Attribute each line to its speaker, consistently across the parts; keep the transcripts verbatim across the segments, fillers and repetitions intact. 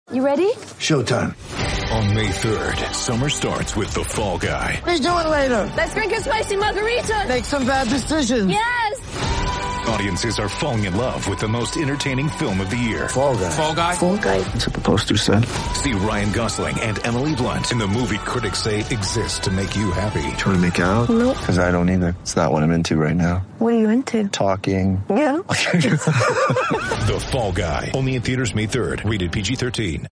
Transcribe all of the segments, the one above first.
Speaker 1: You ready?
Speaker 2: Showtime.
Speaker 3: On May third, summer starts with The Fall Guy.
Speaker 2: Let's do it later.
Speaker 1: Let's drink a spicy margarita.
Speaker 2: Make some bad decisions.
Speaker 1: Yes.
Speaker 3: Audiences are falling in love with the most entertaining film of the year.
Speaker 2: Fall Guy.
Speaker 3: Fall Guy?
Speaker 1: Fall Guy.
Speaker 2: That's what the poster said.
Speaker 3: See Ryan Gosling and Emily Blunt in the movie critics say exists to make you happy.
Speaker 2: Trying to make it out?
Speaker 1: Nope.
Speaker 2: Because I don't either. It's not what I'm into right now.
Speaker 1: What are you into?
Speaker 2: Talking.
Speaker 1: Yeah.
Speaker 3: The Fall Guy. Only in theaters May third. Rated P G thirteen.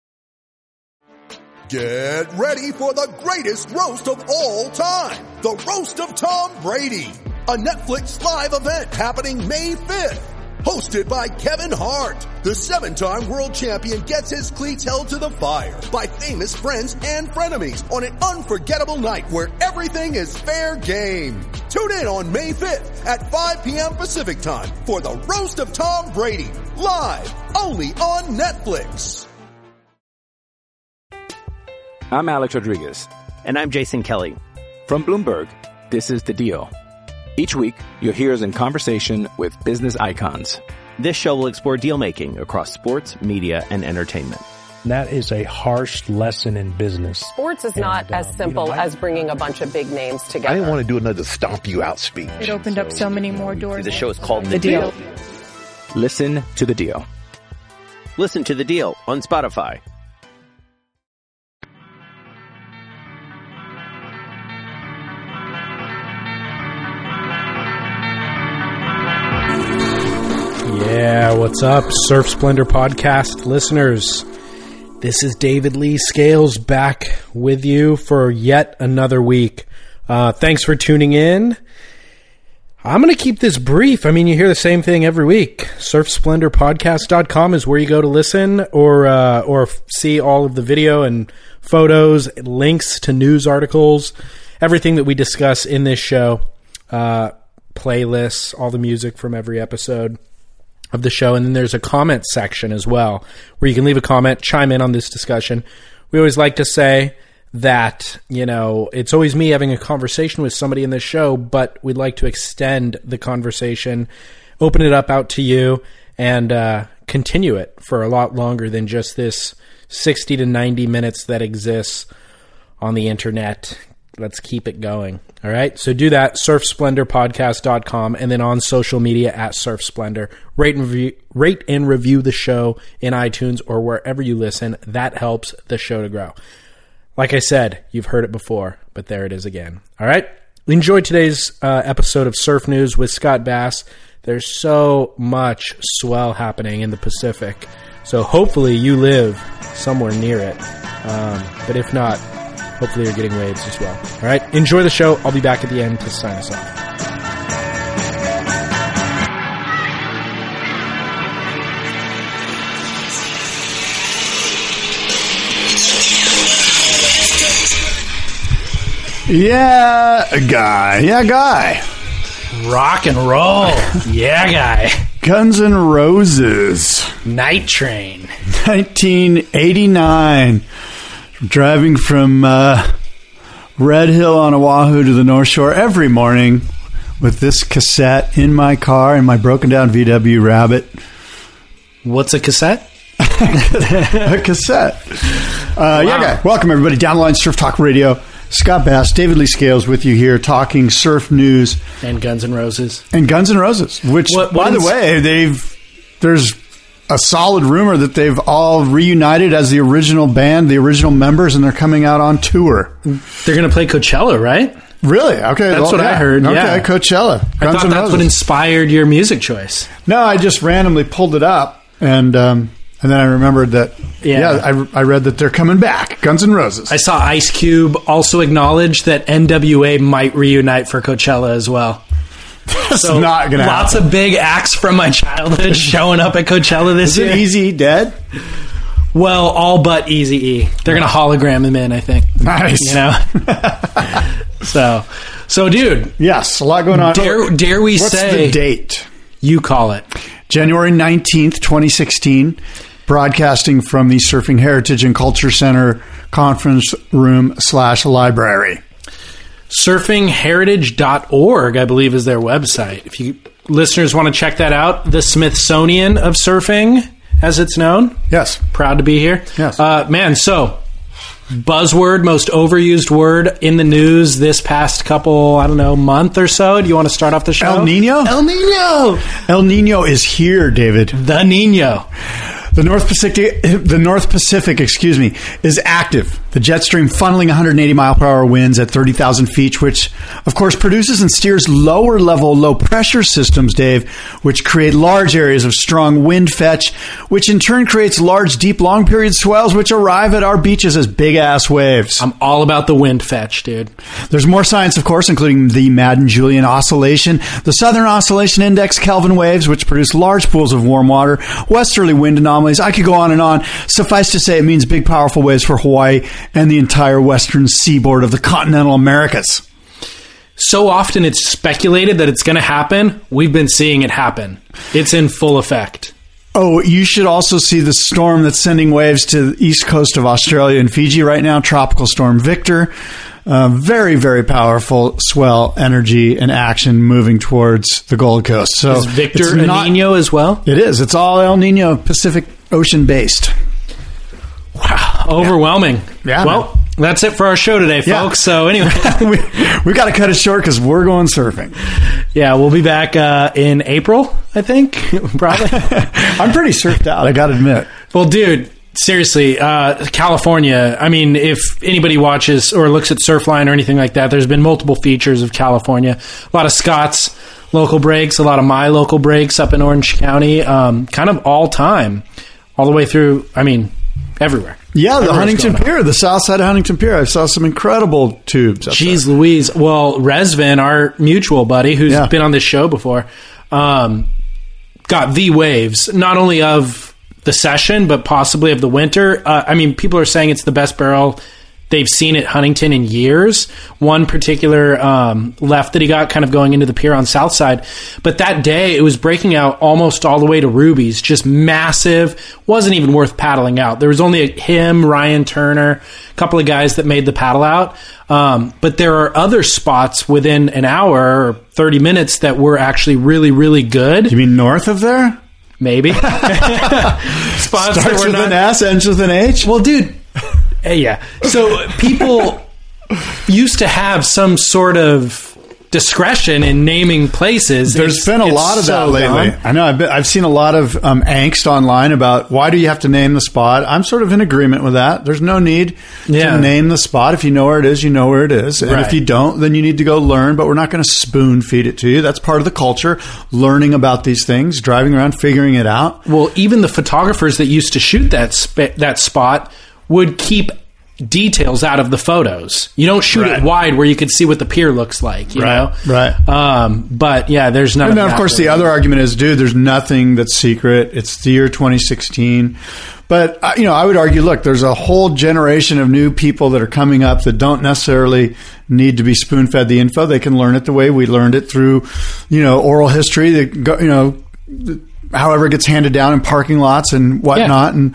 Speaker 4: Get ready for the greatest roast of all time. The Roast of Tom Brady. A Netflix live event happening May fifth. Hosted by Kevin Hart. The seven-time world champion gets his cleats held to the fire by famous friends and frenemies on an unforgettable night where everything is fair game. Tune in on May fifth at five p.m. Pacific time for the Roast of Tom Brady. Live only on Netflix.
Speaker 5: I'm Alex Rodriguez.
Speaker 6: And I'm Jason Kelly.
Speaker 5: From Bloomberg, this is The Deal. Each week, you'll hear us in conversation with business icons.
Speaker 6: This show will explore deal-making across sports, media, and entertainment.
Speaker 7: That is a harsh lesson in business.
Speaker 8: Sports is not
Speaker 7: and, uh,
Speaker 8: as simple
Speaker 7: you know, I,
Speaker 8: as bringing a bunch of big names together.
Speaker 9: I didn't want to do another stomp you out speech.
Speaker 10: It opened so, up so many more doors.
Speaker 6: The show is called The,
Speaker 10: the
Speaker 6: deal.
Speaker 10: deal.
Speaker 5: Listen to The Deal.
Speaker 6: Listen to The Deal on Spotify.
Speaker 7: Yeah, what's up, Surf Splendor podcast listeners? This is David Lee Scales back with you for yet another week. Uh, thanks for tuning in. I'm going to keep this brief. I mean, you hear the same thing every week. surf splendor podcast dot com is where you go to listen or uh, or see all of the video and photos, links to news articles, everything that we discuss in this show, uh, playlists, all the music from every episode of the show. And then there's a comment section as well where you can leave a comment, chime in on this discussion. We always like to say that, you know, it's always me having a conversation with somebody in this show, but we'd like to extend the conversation, open it up out to you, and uh, continue it for a lot longer than just this sixty to ninety minutes that exists on the internet. Let's keep it going. All right. So do that, surf splendor podcast dot com, and then on social media at Surf Splendor. Rate and review, rate and review the show in iTunes or wherever you listen. That helps the show to grow. Like I said, you've heard it before, but there it is again. All right. Enjoy today's uh, episode of Surf News with Scott Bass. There's so much swell happening in the Pacific. So hopefully you live somewhere near it. Um, but if not, hopefully you're getting waves as well. All right. Enjoy the show. I'll be back at the end to sign us off.
Speaker 9: Yeah, guy. Yeah, guy.
Speaker 7: Rock and roll. Yeah, guy.
Speaker 9: Guns N' Roses.
Speaker 7: Night Train.
Speaker 9: nineteen eighty-nine. Driving from uh, Red Hill on Oahu to the North Shore every morning with this cassette in my car and my broken down V W Rabbit.
Speaker 7: What's a cassette?
Speaker 9: A cassette. Uh, wow. Yeah, guy. Welcome, everybody. Down the line, Surf Talk Radio. Scott Bass, David Lee Scales with you here talking surf news.
Speaker 7: And Guns N' Roses.
Speaker 9: And Guns N' Roses, which, what, by the way, they've there's a solid rumor that they've all reunited as the original band, the original members, and they're coming out on tour.
Speaker 7: They're going to play Coachella, right?
Speaker 9: Really? Okay.
Speaker 7: That's
Speaker 9: well,
Speaker 7: what
Speaker 9: yeah.
Speaker 7: I heard.
Speaker 9: Okay,
Speaker 7: yeah.
Speaker 9: Coachella. Guns
Speaker 7: I thought
Speaker 9: N'
Speaker 7: that's
Speaker 9: Roses.
Speaker 7: what inspired your music choice.
Speaker 9: No, I just randomly pulled it up, and um, and then I remembered that, yeah, yeah I, I read that they're coming back, Guns N' Roses.
Speaker 7: I saw Ice Cube also acknowledge that N W A might reunite for Coachella as well.
Speaker 9: That's
Speaker 7: so
Speaker 9: not going to happen.
Speaker 7: Lots of big acts from my childhood showing up at Coachella this
Speaker 9: Is
Speaker 7: year.
Speaker 9: Is Eazy dead?
Speaker 7: Well, all but Eazy-E. They're going to hologram him in, I think.
Speaker 9: Nice.
Speaker 7: You know? so, so, dude.
Speaker 9: Yes, a lot going on.
Speaker 7: Dare, dare we
Speaker 9: What's
Speaker 7: say...
Speaker 9: the date?
Speaker 7: You call it.
Speaker 9: January nineteenth, twenty sixteen. Broadcasting from the Surfing Heritage and Culture Center conference room slash library.
Speaker 7: surfing heritage dot org, I believe, is their website. If you listeners want to check that out, the Smithsonian of surfing, as it's known.
Speaker 9: Yes.
Speaker 7: Proud to be here.
Speaker 9: Yes.
Speaker 7: Uh, man, so buzzword, most overused word in the news this past couple, I don't know, month or so. Do you want to start off the show?
Speaker 9: El Nino?
Speaker 7: El Nino!
Speaker 9: El Nino is here, David.
Speaker 7: The Nino.
Speaker 9: The North Pacific, the North Pacific, excuse me, is active. The jet stream funneling one hundred eighty mile per hour winds at thirty thousand feet, which, of course, produces and steers lower level, low pressure systems, Dave, which create large areas of strong wind fetch, which in turn creates large, deep, long period swells, which arrive at our beaches as big ass waves.
Speaker 7: I'm all about the wind fetch, dude.
Speaker 9: There's more science, of course, including the Madden-Julian Oscillation, the Southern Oscillation Index, Kelvin waves, which produce large pools of warm water, westerly wind anomalies. I could go on and on. Suffice to say, it means big, powerful waves for Hawaii and the entire western seaboard of the continental Americas.
Speaker 7: So often it's speculated that it's going to happen. We've been seeing it happen. It's in full effect.
Speaker 9: Oh, you should also see the storm that's sending waves to the east coast of Australia and Fiji right now, Tropical Storm Victor. Uh, very, very powerful swell energy and action moving towards the Gold Coast. So
Speaker 7: is Victor El
Speaker 9: not,
Speaker 7: Nino as well?
Speaker 9: It is. It's all El Nino Pacific Ocean based.
Speaker 7: Wow. Overwhelming.
Speaker 9: Yeah.
Speaker 7: Well, man. That's it for our show today, folks.
Speaker 9: Yeah.
Speaker 7: So anyway.
Speaker 9: we we got to cut it short because we're going surfing.
Speaker 7: Yeah, we'll be back uh, in April, I think. Probably.
Speaker 9: I'm pretty surfed out, I got to admit.
Speaker 7: Well, dude. Seriously, uh, California, I mean, if anybody watches or looks at Surfline or anything like that, there's been multiple features of California. A lot of Scott's local breaks, a lot of my local breaks up in Orange County, um, kind of all time, all the way through, I mean, everywhere.
Speaker 9: Yeah, the Huntington Pier, the south side of Huntington Pier. I saw some incredible tubes up
Speaker 7: Jeez
Speaker 9: there.
Speaker 7: Louise. Well, Resvin, our mutual buddy, who's
Speaker 9: yeah.
Speaker 7: been on this show before, um, got the waves, not only of the session, but possibly of the winter. Uh, I mean, people are saying it's the best barrel they've seen at Huntington in years. One particular um, left that he got kind of going into the pier on south side. But that day, it was breaking out almost all the way to Ruby's. Just massive. Wasn't even worth paddling out. There was only a, him, Ryan Turner, a couple of guys that made the paddle out. Um, but there are other spots within an hour or thirty minutes that were actually really, really good.
Speaker 9: You mean north of there?
Speaker 7: Maybe. Spots
Speaker 9: Starts
Speaker 7: that were
Speaker 9: with
Speaker 7: not,
Speaker 9: an S, ends with an H?
Speaker 7: Well, dude, yeah. So people used to have some sort of discretion in naming places.
Speaker 9: There's
Speaker 7: it's,
Speaker 9: been a
Speaker 7: it's
Speaker 9: lot of
Speaker 7: so
Speaker 9: that lately.
Speaker 7: dumb.
Speaker 9: I know. I've, been, I've seen a lot of um, angst online about why do you have to name the spot. I'm sort of in agreement with that. There's no need
Speaker 7: yeah.
Speaker 9: to name the spot. If you know where it is, you know where it is. And
Speaker 7: right.
Speaker 9: if you don't, then you need to go learn. But we're not going to spoon feed it to you. That's part of the culture, learning about these things, driving around, figuring it out.
Speaker 7: Well, even the photographers that used to shoot that sp- that spot would keep details out of the photos. You don't shoot
Speaker 9: right.
Speaker 7: it wide where you can see what the pier looks like, you
Speaker 9: right.
Speaker 7: know?
Speaker 9: Right.
Speaker 7: Um, but yeah, there's none
Speaker 9: and
Speaker 7: of
Speaker 9: then,
Speaker 7: that.
Speaker 9: of course,
Speaker 7: really.
Speaker 9: the other argument is, dude, there's nothing that's secret. It's the year twenty sixteen. But, uh, you know, I would argue, look, there's a whole generation of new people that are coming up that don't necessarily need to be spoon-fed the info. They can learn it the way we learned it through, you know, oral history, that, you know, however it gets handed down in parking lots and whatnot. Yeah. And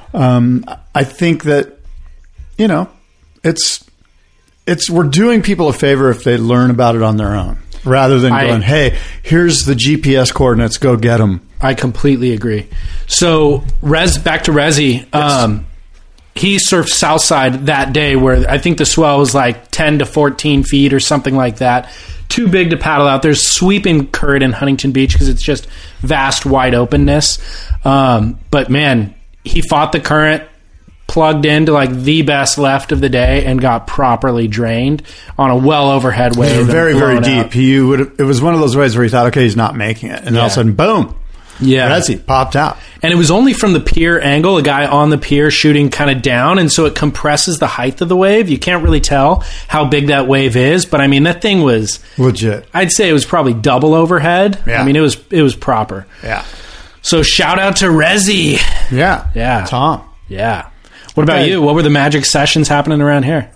Speaker 9: um, I think that, you know, it's it's we're doing people a favor if they learn about it on their own, rather than
Speaker 7: I,
Speaker 9: going, hey, here's the G P S coordinates, go get them.
Speaker 7: I completely agree. So, Rez, back to Rezzy.
Speaker 9: Yes.
Speaker 7: Um, he surfed Southside that day where I think the swell was like ten to fourteen feet or something like that. Too big to paddle out. There's sweeping current in Huntington Beach because it's just vast, wide openness. Um, but, man, he fought the current, plugged into like the best left of the day and got properly drained on a well overhead wave.
Speaker 9: Very, very deep.
Speaker 7: Out.
Speaker 9: He would. It was one of those waves where he thought, okay, he's not making it. And then
Speaker 7: yeah.
Speaker 9: all of a sudden, boom.
Speaker 7: Yeah.
Speaker 9: Rezzy popped out.
Speaker 7: And it was only from the pier angle, a guy on the pier shooting kind of down, and so it compresses the height of the wave. You can't really tell how big that wave is, but I mean, that thing was...
Speaker 9: legit.
Speaker 7: I'd say it was probably double overhead.
Speaker 9: Yeah.
Speaker 7: I mean, it was it was proper.
Speaker 9: Yeah.
Speaker 7: So shout out to Rezzy.
Speaker 9: Yeah.
Speaker 7: Yeah.
Speaker 9: Tom.
Speaker 7: Yeah. What about
Speaker 9: Okay.
Speaker 7: you? What were the magic sessions happening around here?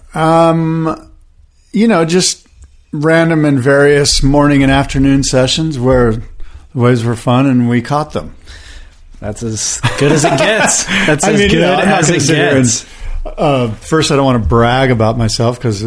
Speaker 9: Um, you know, just random and various morning and afternoon sessions where the waves were fun and we caught them.
Speaker 7: That's as good as it gets. That's
Speaker 9: I
Speaker 7: as
Speaker 9: mean,
Speaker 7: good
Speaker 9: you know, I'm not
Speaker 7: as
Speaker 9: gonna
Speaker 7: it
Speaker 9: sit here
Speaker 7: gets.
Speaker 9: and, uh, first, I don't want to brag about myself because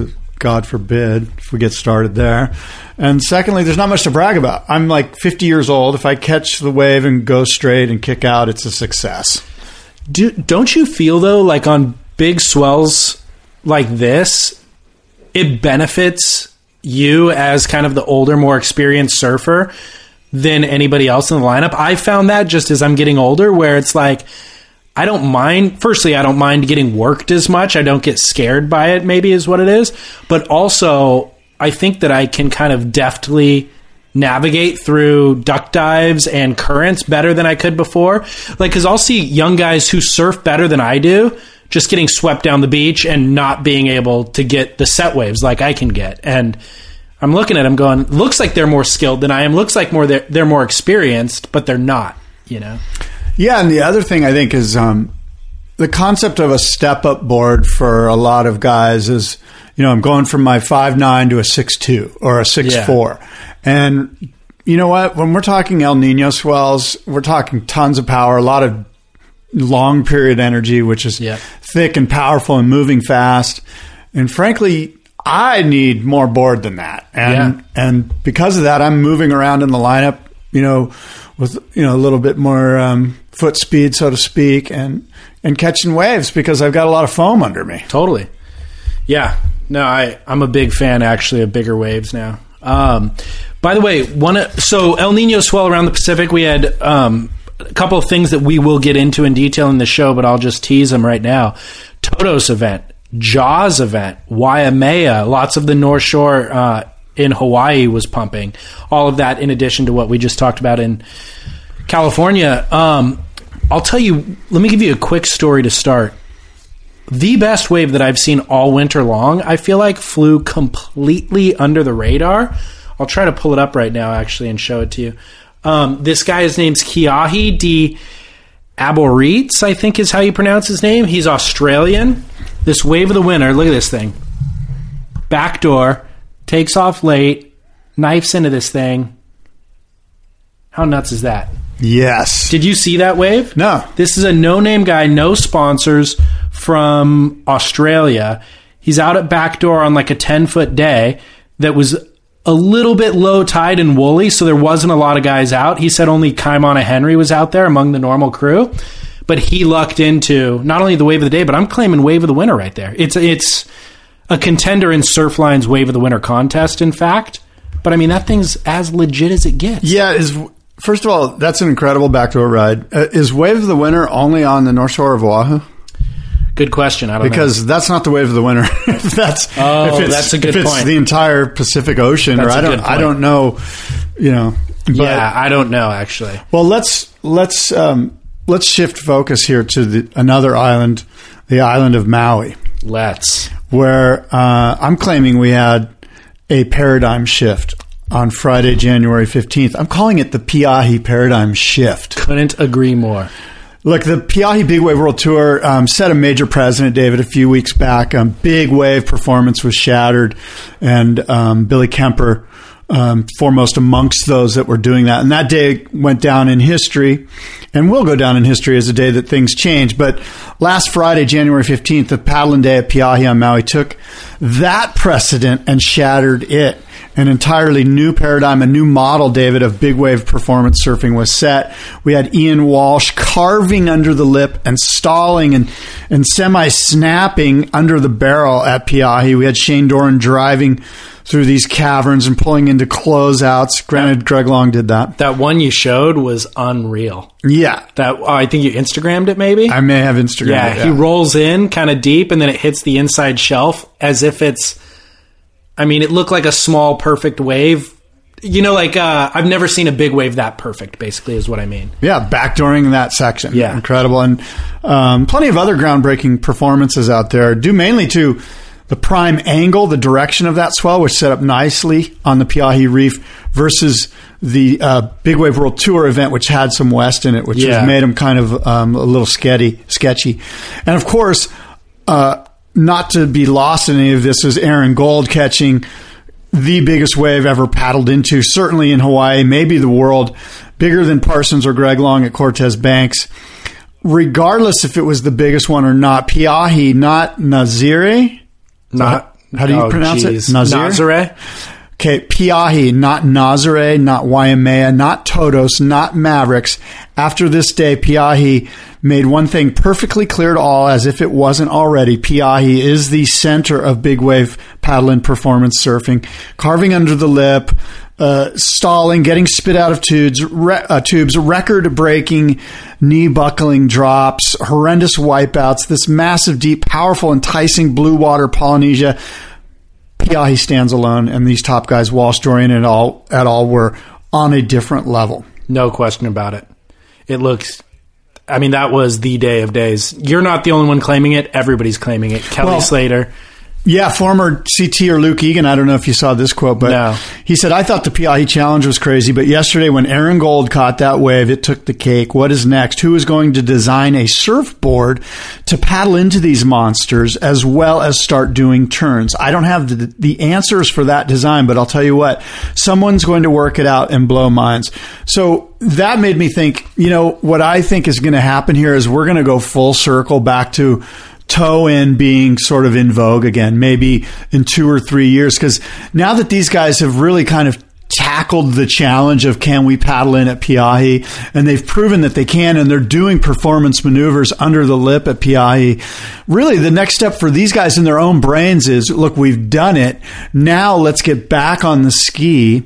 Speaker 9: God forbid if we get started there. And secondly, there's not much to brag about. I'm like fifty years old. If I catch the wave and go straight and kick out, it's a success.
Speaker 7: Do, don't you feel, though, like on big swells like this, it benefits you as kind of the older, more experienced surfer than anybody else in the lineup? I found that just as I'm getting older, where it's like, I don't mind, firstly, I don't mind getting worked as much. I don't get scared by it, maybe is what it is. But also, I think that I can kind of deftly navigate through duck dives and currents better than I could before. Like, because I'll see young guys who surf better than I do just getting swept down the beach and not being able to get the set waves like I can get. And I'm looking at them going, looks like they're more skilled than I am. Looks like more they're, they're more experienced, but they're not, you know?
Speaker 9: Yeah, and the other thing I think is um, the concept of a step-up board for a lot of guys is, you know, I'm going from my five nine to a six two or a six four. Yeah. And you know what? When we're talking El Nino swells, we're talking tons of power, a lot of long period energy, which is yeah. thick and powerful and moving fast. And frankly, I need more board than that. And yeah. and because of that, I'm moving around in the lineup, you know, with you know a little bit more um, foot speed, so to speak, and and catching waves because I've got a lot of foam under me.
Speaker 7: Totally. Yeah. No, I, I'm a big fan, actually, of bigger waves now. Um, by the way, one so El Nino swell around the Pacific, we had um, a couple of things that we will get into in detail in the show, but I'll just tease them right now. Todos event, Jaws event, Waimea, lots of the North Shore uh, in Hawaii was pumping. All of that in addition to what we just talked about in California. Um, I'll tell you, let me give you a quick story to start. The best wave that I've seen all winter long, I feel like flew completely under the radar. I'll try to pull it up right now, actually, and show it to you. Um, this guy, his name's Kiahi de Aboritz, I think is how you pronounce his name. He's Australian. This wave of the winter, look at this thing. Backdoor, takes off late, knifes into this thing. How nuts is that?
Speaker 9: Yes.
Speaker 7: Did you see that wave?
Speaker 9: No.
Speaker 7: This is a no-name guy, no sponsors, from Australia. He's out at Backdoor on like a ten-foot day that was a little bit low tide and woolly, so there wasn't a lot of guys out. He said only Kaimana Henry was out there among the normal crew, but he lucked into not only the wave of the day, but I'm claiming wave of the winter right there. It's it's a contender in Surfline's wave of the winter contest, in fact. But I mean, that thing's as legit as it gets.
Speaker 9: Yeah, is first of all, that's an incredible backdoor ride. Uh, is wave of the winter only on the North Shore of Oahu?
Speaker 7: Good question. I don't
Speaker 9: because
Speaker 7: know.
Speaker 9: Because that's not the wave of the winter. if that's
Speaker 7: oh,
Speaker 9: if it's,
Speaker 7: that's a good
Speaker 9: if it's
Speaker 7: point.
Speaker 9: The entire Pacific Ocean,
Speaker 7: that's
Speaker 9: or I don't, I don't know. You know. But,
Speaker 7: yeah, I don't know actually.
Speaker 9: Well, let's let's um, let's shift focus here to the, another island, the island of Maui.
Speaker 7: Let's.
Speaker 9: Where uh, I'm claiming we had a paradigm shift on Friday, January fifteenth. I'm calling it the Piahi paradigm shift.
Speaker 7: Couldn't agree more.
Speaker 9: Look, the Piahi Big Wave World Tour um, set a major precedent, David, a few weeks back. Um, big wave performance was shattered, and um, Billy Kemper, um, foremost amongst those that were doing that. And that day went down in history, and will go down in history as a day that things change. But last Friday, January fifteenth, the paddling day at Piahi on Maui took that precedent and shattered it. An entirely new paradigm, a new model, David, of big wave performance surfing was set. We had Ian Walsh carving under the lip and stalling and, and semi-snapping under the barrel at Piahi. We had Shane Doran driving through these caverns and pulling into closeouts. Granted, Greg Long did that.
Speaker 7: That one you showed was unreal.
Speaker 9: Yeah.
Speaker 7: That oh, I think you Instagrammed it, maybe?
Speaker 9: I may have Instagrammed
Speaker 7: yeah,
Speaker 9: it. Yeah,
Speaker 7: he rolls in kind of deep, and then it hits the inside shelf as if it's... I mean, it looked like a small, perfect wave. You know, like, uh, I've never seen a big wave that perfect, basically, is what I mean.
Speaker 9: Yeah, backdooring that section.
Speaker 7: Yeah.
Speaker 9: Incredible. And um, plenty of other groundbreaking performances out there, due mainly to the prime angle, the direction of that swell, which set up nicely on the Piahi Reef, versus the uh, Big Wave World Tour event, which had some west in it, which
Speaker 7: yeah.
Speaker 9: has made them kind of um, a little sketchy. sketchy. And, of course... Uh, Not to be lost in any of this is Aaron Gold catching the biggest wave ever paddled into, certainly in Hawaii, maybe the world, bigger than Parsons or Greg Long at Cortez Banks. Regardless if it was the biggest one or not, Piahi, not Nazire?
Speaker 7: Not
Speaker 9: How do you
Speaker 7: Oh,
Speaker 9: pronounce
Speaker 7: geez.
Speaker 9: it? Nazir?
Speaker 7: Nazare?
Speaker 9: Okay, Piahi, not Nazare, not Waimea, not Todos, not Mavericks. After this day, Piahi made one thing perfectly clear to all, as if it wasn't already. Piahi is the center of big wave paddle and performance surfing. Carving under the lip, uh, stalling, getting spit out of tubes, re- uh, tubes, record-breaking, knee-buckling drops, horrendous wipeouts, this massive, deep, powerful, enticing blue water Polynesia. Piahi stands alone, and these top guys, Walsh, Dorian, and all at all were on a different level.
Speaker 7: No question about it. It looks... I mean, that was the day of days. You're not the only one claiming it. Everybody's claiming it. Kelly
Speaker 9: Well,
Speaker 7: Slater.
Speaker 9: Yeah, former C T or Luke Egan. I don't know if you saw this quote, but
Speaker 7: No.
Speaker 9: he said, I thought the Piahi challenge was crazy, but yesterday when Aaron Gold caught that wave, it took the cake. What is next? Who is going to design a surfboard to paddle into these monsters as well as start doing turns? I don't have the, the answers for that design, but I'll tell you what, someone's going to work it out and blow minds. So that made me think, you know, what I think is going to happen here is we're going to go full circle back to toe-in being sort of in vogue again, maybe in two or three years. Because now that these guys have really kind of tackled the challenge of can we paddle in at Piahi, and they've proven that they can, and they're doing performance maneuvers under the lip at Piahi, really the next step for these guys in their own brains is, look, we've done it. Now let's get back on the ski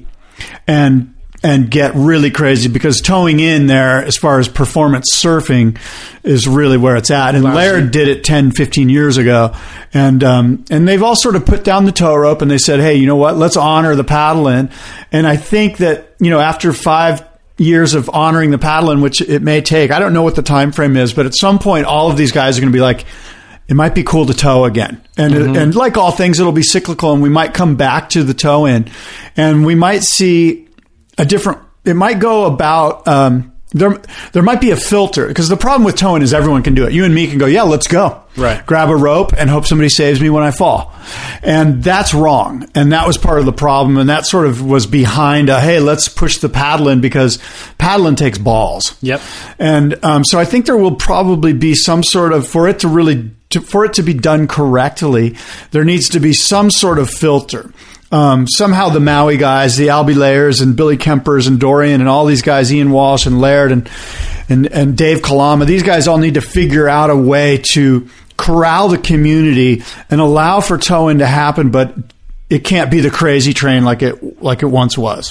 Speaker 9: and and get really crazy, because towing in there as far as performance surfing is really where it's at. And Laird did it ten, fifteen years ago. And, um, and they've all sort of put down the tow rope and they said, hey, you know what? Let's honor the paddle in. And I think that, you know, after five years of honoring the paddle in, which it may take, I don't know what the time frame is, but at some point, all of these guys are going to be like, it might be cool to tow again. And, mm-hmm. and like all things, it'll be cyclical, and we might come back to the tow in, and we might see a different, it might go about, um, there, there might be a filter, because the problem with towing is everyone can do it. You and me can go, yeah, let's go.
Speaker 7: Right.
Speaker 9: Grab a rope and hope somebody saves me when I fall. And that's wrong. And that was part of the problem. And that sort of was behind a, hey, let's push the paddle in, because paddling takes balls.
Speaker 7: Yep.
Speaker 9: And, um, so I think there will probably be some sort of, for it to really, to, for it to be done correctly, there needs to be some sort of filter. Um, somehow the Maui guys, the Albie Layers and Billy Kempers and Dorian and all these guys, Ian Walsh and Laird and, and, and Dave Kalama, these guys all need to figure out a way to corral the community and allow for towing to happen, but it can't be the crazy train like it, like it once was.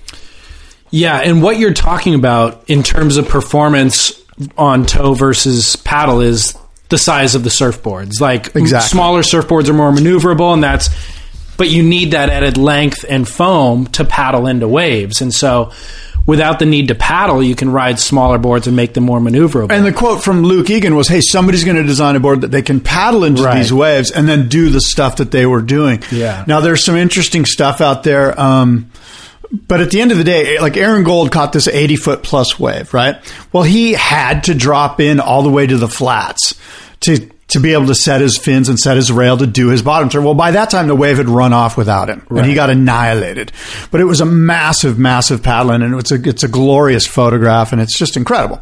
Speaker 7: Yeah. And what you're talking about in terms of performance on tow versus paddle is the size of the surfboards. Like
Speaker 9: exactly.
Speaker 7: Smaller surfboards are more maneuverable, and that's, but you need that added length and foam to paddle into waves. And so without the need to paddle, you can ride smaller boards and make them more maneuverable.
Speaker 9: And the quote from Luke Egan was, hey, somebody's going to design a board that they can paddle into
Speaker 7: right.
Speaker 9: these waves and then do the stuff that they were doing.
Speaker 7: Yeah.
Speaker 9: Now, there's some interesting stuff out there. Um, but at the end of the day, like Aaron Gold caught this eighty-foot plus wave, right? Well, he had to drop in all the way to the flats to to be able to set his fins and set his rail to do his bottom turn. Well, by that time, the wave had run off without him, right. and he got annihilated. But it was a massive, massive paddling, and it's a, it's a glorious photograph, and it's just incredible.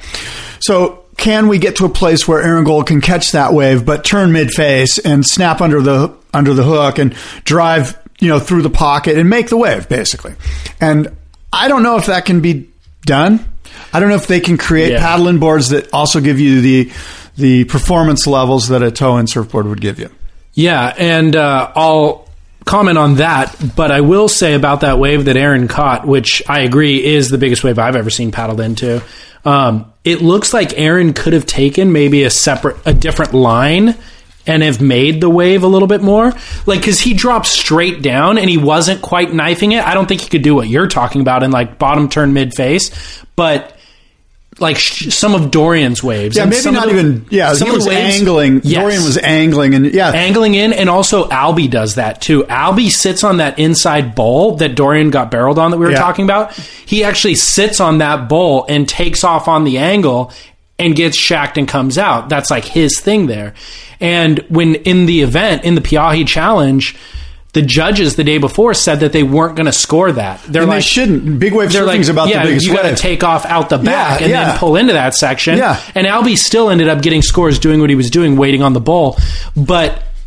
Speaker 9: So can we get to a place where Aaron Gold can catch that wave, but turn mid-face and snap under the under the hook and drive, you know, through the pocket and make the wave, basically? And I don't know if that can be done. I don't know if they can create yeah. paddling boards that also give you the the performance levels that a tow-in surfboard would give you. Yeah,
Speaker 7: and uh, I'll comment on that, but I will say about that wave that Aaron caught, which I agree is the biggest wave I've ever seen paddled into. Um, it looks like Aaron could have taken maybe a separate, a different line and have made the wave a little bit more. Like, because he dropped straight down and he wasn't quite knifing it. I don't think he could do what you're talking about in like bottom turn mid-face, but like sh- some of Dorian's waves.
Speaker 9: Yeah,
Speaker 7: and
Speaker 9: maybe
Speaker 7: some
Speaker 9: not
Speaker 7: of the,
Speaker 9: even, yeah,
Speaker 7: some
Speaker 9: he
Speaker 7: of
Speaker 9: was
Speaker 7: the waves,
Speaker 9: angling.
Speaker 7: Yes.
Speaker 9: Dorian was angling, and yeah.
Speaker 7: Angling in, and also Albie does that too. Albie sits on that inside bowl that Dorian got barreled on that we were
Speaker 9: yeah.
Speaker 7: talking about. He actually sits on that bowl and takes off on the angle and gets shacked and comes out. That's like his thing there. And when in the event, in the Piahi Challenge, the judges the day before said that they weren't going to score that. They're
Speaker 9: and
Speaker 7: like,
Speaker 9: they shouldn't. Big wave surfing
Speaker 7: like,
Speaker 9: is about
Speaker 7: yeah,
Speaker 9: the biggest
Speaker 7: you
Speaker 9: wave.
Speaker 7: got to take off out the back
Speaker 9: yeah,
Speaker 7: and
Speaker 9: yeah.
Speaker 7: then pull into that section.
Speaker 9: Yeah.
Speaker 7: And Albie still ended up getting scores doing what he was doing, waiting on the bowl. But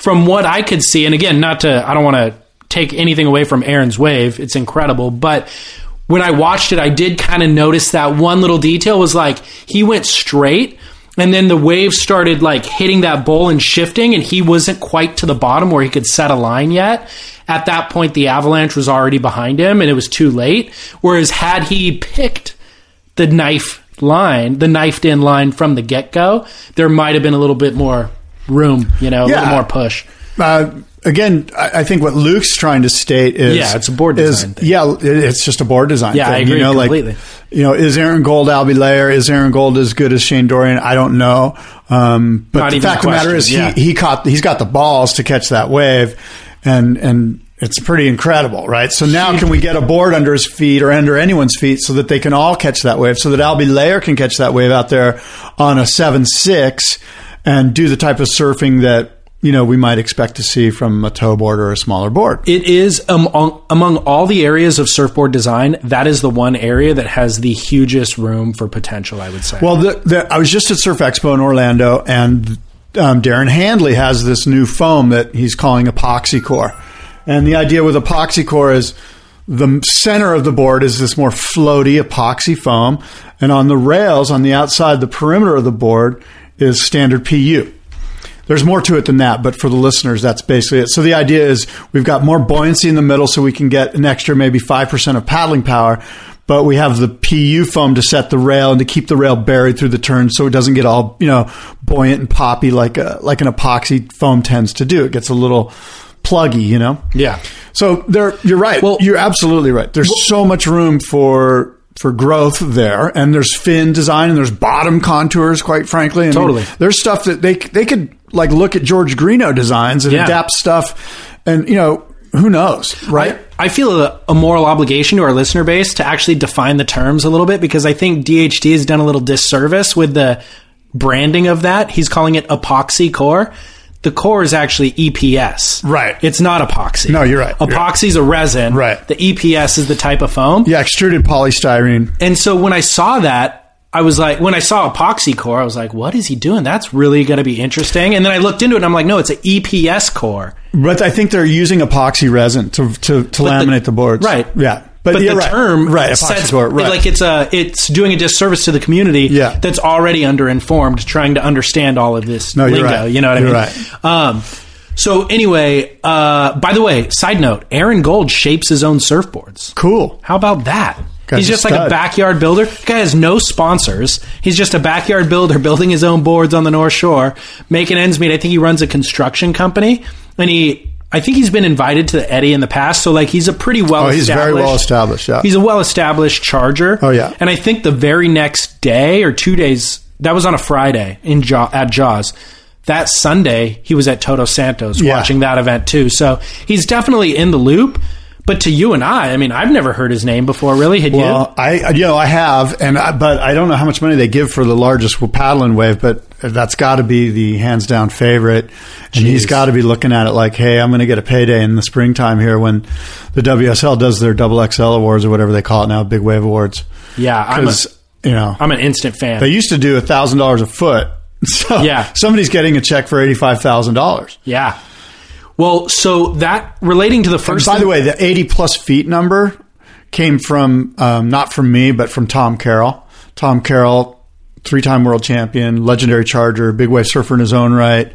Speaker 7: from what I could see, and again, not to, I don't want to take anything away from Aaron's wave. It's incredible. But when I watched it, I did kind of notice that one little detail was like he went straight and then the wave started like hitting that bowl and shifting, and he wasn't quite to the bottom where he could set a line yet. At that point, the avalanche was already behind him and it was too late. Whereas had he picked the knife line, the knifed in line from the get-go, there might have been a little bit more room, you know, a
Speaker 9: yeah.
Speaker 7: little more push.
Speaker 9: Uh, again, I think what Luke's trying to state is...
Speaker 7: Yeah, it's a board design
Speaker 9: is,
Speaker 7: thing.
Speaker 9: Yeah, it's just a board design
Speaker 7: yeah,
Speaker 9: thing.
Speaker 7: I agree
Speaker 9: you know,
Speaker 7: completely.
Speaker 9: Like, you know, is Aaron Gold Albie Layer? Is Aaron Gold as good as Shane Dorian? I don't know. Um, but
Speaker 7: Not
Speaker 9: the
Speaker 7: even
Speaker 9: fact of the matter is
Speaker 7: yeah.
Speaker 9: he, he caught, he's got the balls to catch that wave, and and it's pretty incredible, right? So now can we get a board under his feet or under anyone's feet so that they can all catch that wave, so that Albie Layer can catch that wave out there on a seven six and do the type of surfing that, you know, we might expect to see from a tow board or a smaller board.
Speaker 7: It is, um, among all the areas of surfboard design, that is the one area that has the hugest room for potential, I would say.
Speaker 9: Well, the, the, I was just at Surf Expo in Orlando, and um, Darren Handley has this new foam that he's calling Epoxy Core. And the idea with Epoxy Core is the center of the board is this more floaty epoxy foam, and on the rails, on the outside, the perimeter of the board is standard P U. There's more to it than that, but for the listeners, that's basically it. So the idea is we've got more buoyancy in the middle, so we can get an extra maybe five percent of paddling power, but we have the P U foam to set the rail and to keep the rail buried through the turn so it doesn't get all, you know, buoyant and poppy like a, like an epoxy foam tends to do. It gets a little pluggy, you know?
Speaker 7: Yeah.
Speaker 9: So there, you're right.
Speaker 7: Well,
Speaker 9: you're absolutely right. There's well, so much room for for growth there, and there's fin design, and there's bottom contours, quite frankly. I
Speaker 7: totally.
Speaker 9: mean, there's stuff that they they could like look at George Greeno designs and
Speaker 7: yeah.
Speaker 9: adapt stuff, and, you know, who knows, right?
Speaker 7: I, I feel a, a moral obligation to our listener base to actually define the terms a little bit, because I think D H D has done a little disservice with the branding of that. He's calling it Epoxy Core. The core is actually E P S.
Speaker 9: Right.
Speaker 7: It's not epoxy.
Speaker 9: No, you're right.
Speaker 7: Epoxy's a resin.
Speaker 9: Right.
Speaker 7: The E P S is the type of foam.
Speaker 9: Yeah, extruded polystyrene.
Speaker 7: And so when I saw that, I was like, when I saw Epoxy Core, I was like, what is he doing? That's really going to be interesting. And then I looked into it and I'm like, no, it's an E P S core.
Speaker 9: But I think they're using epoxy resin to to, to laminate the, the boards.
Speaker 7: Right.
Speaker 9: Yeah.
Speaker 7: But,
Speaker 9: But
Speaker 7: the
Speaker 9: right.
Speaker 7: term
Speaker 9: right,
Speaker 7: sets,
Speaker 9: core, right.
Speaker 7: like it's a, it's doing a disservice to the community
Speaker 9: yeah.
Speaker 7: that's already underinformed, trying to understand all of this
Speaker 9: no,
Speaker 7: lingo.
Speaker 9: You're right.
Speaker 7: You know what
Speaker 9: you're
Speaker 7: I mean?
Speaker 9: Right.
Speaker 7: Um, so anyway, uh, by the way, side note, Aaron Gold shapes his own surfboards.
Speaker 9: Cool.
Speaker 7: How about that?
Speaker 9: Guy's
Speaker 7: He's just
Speaker 9: a
Speaker 7: like a
Speaker 9: stud.
Speaker 7: backyard builder. The guy has no sponsors. He's just a backyard builder building his own boards on the North Shore, making ends meet. I think he runs a construction company, and he, I think he's been invited to the Eddie in the past. So like he's a pretty well.
Speaker 9: Oh, he's very well established. Yeah,
Speaker 7: he's a well established charger.
Speaker 9: Oh yeah,
Speaker 7: and I think the very next day or two days, that was on a Friday in Jaw, at Jaws. That Sunday, he was at Toto Santos
Speaker 9: yeah.
Speaker 7: watching that event too. So he's definitely in the loop. But to you and I, I mean, I've never heard his name before, really. Had
Speaker 9: well,
Speaker 7: you?
Speaker 9: I, you know, I have, and I, but I don't know how much money they give for the largest paddling wave, but that's got to be the hands down favorite. And
Speaker 7: Jeez.
Speaker 9: He's got to be looking at it like, hey, I'm going to get a payday in the springtime here when the W S L does their double X L awards or whatever they call it now, Big Wave Awards.
Speaker 7: Yeah, I'm a,
Speaker 9: you know,
Speaker 7: I'm an instant fan.
Speaker 9: They used to do a thousand dollars a foot, so
Speaker 7: yeah.
Speaker 9: somebody's getting a check for eighty five thousand dollars.
Speaker 7: Yeah. Well, so that relating to the first.
Speaker 9: And by the way, the eighty plus feet number came from um, not from me, but from Tom Carroll. Tom Carroll, three-time world champion, legendary charger, big wave surfer in his own right.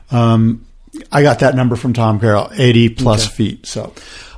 Speaker 9: Um, I got that number from Tom Carroll, eighty plus okay. feet. So,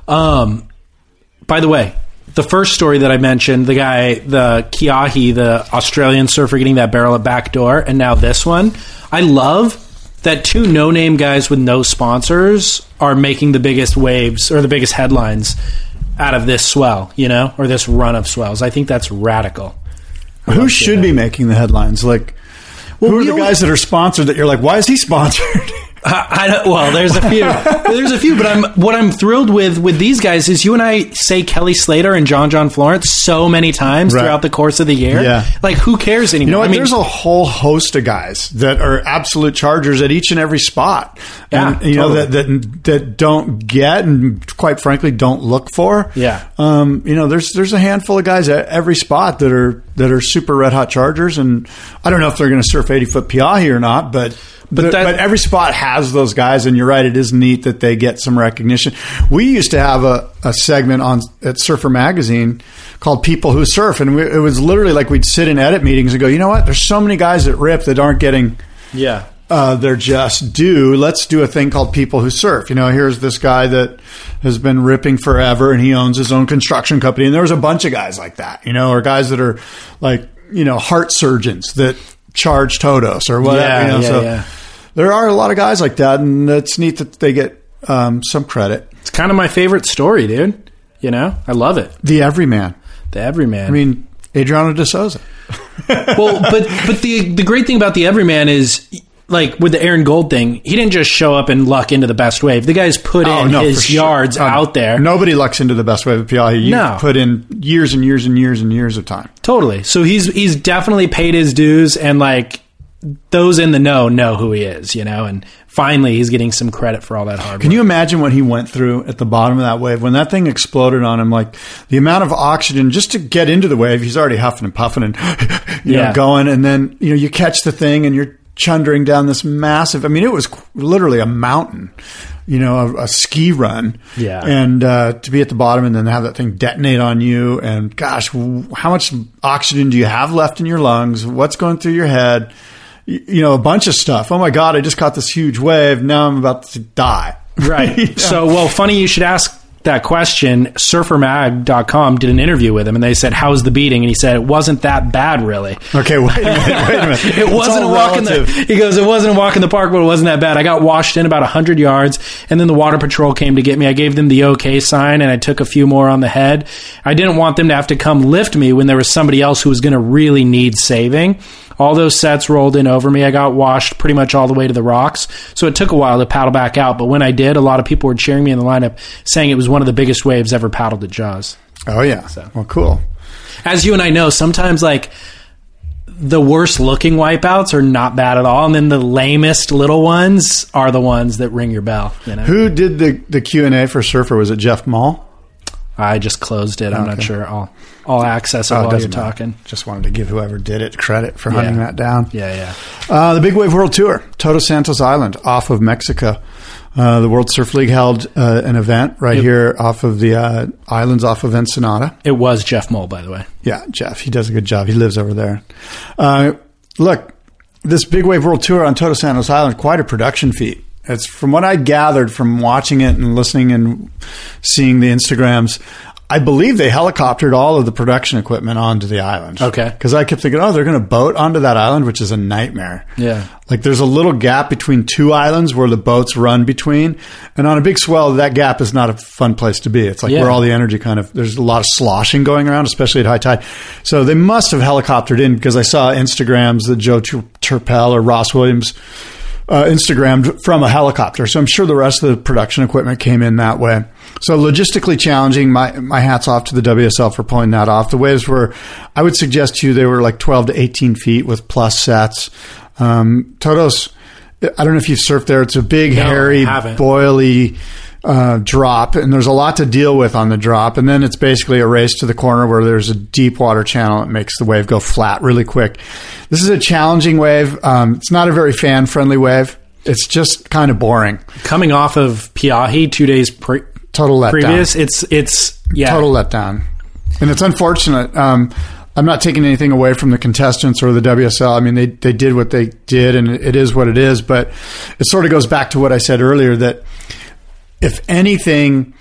Speaker 7: um, by the way, the first story that I mentioned, the guy, the Kiahi, the Australian surfer getting that barrel at backdoor, and now this one, I love that two no-name guys with no sponsors are making the biggest waves or the biggest headlines out of this swell, you know, or this run of swells. I think that's radical. I
Speaker 9: Who should that. be making the headlines? Like, well, who are the guys that are sponsored that you're like, why is he sponsored?
Speaker 7: I, I don't, well, there's a few. There's a few, but I'm what I'm thrilled with with these guys is you and I say Kelly Slater and John John Florence so many times right. throughout the course of the year.
Speaker 9: Yeah.
Speaker 7: Like, who cares anymore?
Speaker 9: You know what?
Speaker 7: I mean,
Speaker 9: there's a whole host of guys that are absolute chargers at each and every spot.
Speaker 7: Yeah,
Speaker 9: and, you
Speaker 7: totally.
Speaker 9: know, that, that that don't get and quite frankly don't look for.
Speaker 7: Yeah.
Speaker 9: Um, you know, there's there's a handful of guys at every spot that are that are super red hot chargers, and I don't know if they're going to surf eighty foot Piahi or not, but But, the,
Speaker 7: that,
Speaker 9: but every spot has those guys, and you're right. It is neat that they get some recognition. We used to have a, a segment on at Surfer Magazine called "People Who Surf," and we, it was literally like we'd sit in edit meetings and go, "You know what? There's so many guys that rip that aren't getting
Speaker 7: yeah
Speaker 9: uh, their just due. Let's do a thing called People Who Surf." You know, here's this guy that has been ripping forever, and he owns his own construction company. And there was a bunch of guys like that, you know, or guys that are like you know heart surgeons that charge Todos or whatever.
Speaker 7: Yeah,
Speaker 9: you know,
Speaker 7: yeah,
Speaker 9: so.
Speaker 7: yeah.
Speaker 9: There are a lot of guys like that, and it's neat that they get um, some credit.
Speaker 7: It's kind of my favorite story, dude. You know, I love it.
Speaker 9: The everyman.
Speaker 7: The everyman.
Speaker 9: I mean, Adriano de Souza.
Speaker 7: well, but but the the great thing about the everyman is, like with the Aaron Gold thing, he didn't just show up and luck into the best wave. The guy's put
Speaker 9: oh,
Speaker 7: in
Speaker 9: no,
Speaker 7: his
Speaker 9: sure.
Speaker 7: yards
Speaker 9: um,
Speaker 7: out there.
Speaker 9: Nobody lucks into the best wave of Piahi. You
Speaker 7: no.
Speaker 9: put in years and years and years and years of time.
Speaker 7: Totally. So he's he's definitely paid his dues, and like. Those in the know know who he is, you know, and finally he's getting some credit for all that hard work.
Speaker 9: Can you imagine what he went through at the bottom of that wave when that thing exploded on him? Like the amount of oxygen just to get into the wave, he's already huffing and puffing and you
Speaker 7: yeah.
Speaker 9: know going, and then you know you catch the thing and you're chundering down this massive. I mean, it was literally a mountain, you know, a, a ski run.
Speaker 7: Yeah,
Speaker 9: and uh, to be at the bottom and then have that thing detonate on you, and gosh, how much oxygen do you have left in your lungs? What's going through your head? You know, a bunch of stuff. Oh my God, I just caught this huge wave. Now I'm about to die.
Speaker 7: Right. yeah. So, well, funny you should ask that question. surfer mag dot com did an interview with him, and they said, "How's the beating?" And he said, "It wasn't that bad, really."
Speaker 9: Okay, wait a minute. Wait a minute.
Speaker 7: it
Speaker 9: it's
Speaker 7: wasn't a walk in the. He goes, "It wasn't a walk in the park, but it wasn't that bad. I got washed in about a hundred yards, and then the water patrol came to get me. I gave them the okay sign, and I took a few more on the head. I didn't want them to have to come lift me when there was somebody else who was going to really need saving." All those sets rolled in over me. I got washed pretty much all the way to the rocks. So it took a while to paddle back out. But when I did, a lot of people were cheering me in the lineup, saying it was one of the biggest waves ever paddled at Jaws.
Speaker 9: Oh, yeah.
Speaker 7: So.
Speaker 9: Well, cool.
Speaker 7: As you and I know, sometimes like the worst looking wipeouts are not bad at all. And then the lamest little ones are the ones that ring your bell. You know?
Speaker 9: Who did the, the Q and A for Surfer? Was it Jeff Mall?
Speaker 7: I just closed it. I'm
Speaker 9: okay.
Speaker 7: not sure. I'll, I'll access it
Speaker 9: oh,
Speaker 7: while
Speaker 9: it
Speaker 7: you're
Speaker 9: matter.
Speaker 7: talking.
Speaker 9: Just wanted to give whoever did it credit for hunting
Speaker 7: yeah.
Speaker 9: that down.
Speaker 7: Yeah, yeah.
Speaker 9: Uh, the Big Wave World Tour, Todos Santos Island, off of Mexico. Uh, the World Surf League held uh, an event right it, here off of the uh, islands off of Ensenada.
Speaker 7: It was Jeff Mole, by the way.
Speaker 9: Yeah, Jeff. He does a good job. He lives over there. Uh, look, this Big Wave World Tour on Todos Santos Island, quite a production feat. It's from what I gathered from watching it and listening and seeing the Instagrams. I believe they helicoptered all of the production equipment onto the island.
Speaker 7: Okay.
Speaker 9: Because I kept thinking, oh, they're going to boat onto that island, which is a nightmare.
Speaker 7: Yeah.
Speaker 9: Like there's a little gap between two islands where the boats run between. And on a big swell, that gap is not a fun place to be. It's like
Speaker 7: yeah.
Speaker 9: where all the energy kind of, there's a lot of sloshing going around, especially at high tide. So they must have helicoptered in because I saw Instagrams that Joe Turpel or Ross Williams uh, Instagrammed from a helicopter. So I'm sure the rest of the production equipment came in that way. So logistically challenging. My my hats off to the W S L for pulling that off. The waves were, I would suggest to you, they were like twelve to eighteen feet with plus sets. Um, Todos, I don't know if you've surfed there. It's a big,
Speaker 7: no,
Speaker 9: hairy, boily uh, drop, and there's a lot to deal with on the drop. And then it's basically a race to the corner where there's a deep water channel that makes the wave go flat really quick. This is a challenging wave. Um, it's not a very fan-friendly wave. It's just kind of boring.
Speaker 7: Coming off of Piahi two days pre-
Speaker 9: total letdown.
Speaker 7: previous, it's it's yeah
Speaker 9: total letdown, and it's unfortunate. Um, I'm not taking anything away from the contestants or the W S L. I mean, they they did what they did, and it is what it is. But it sort of goes back to what I said earlier that if anything,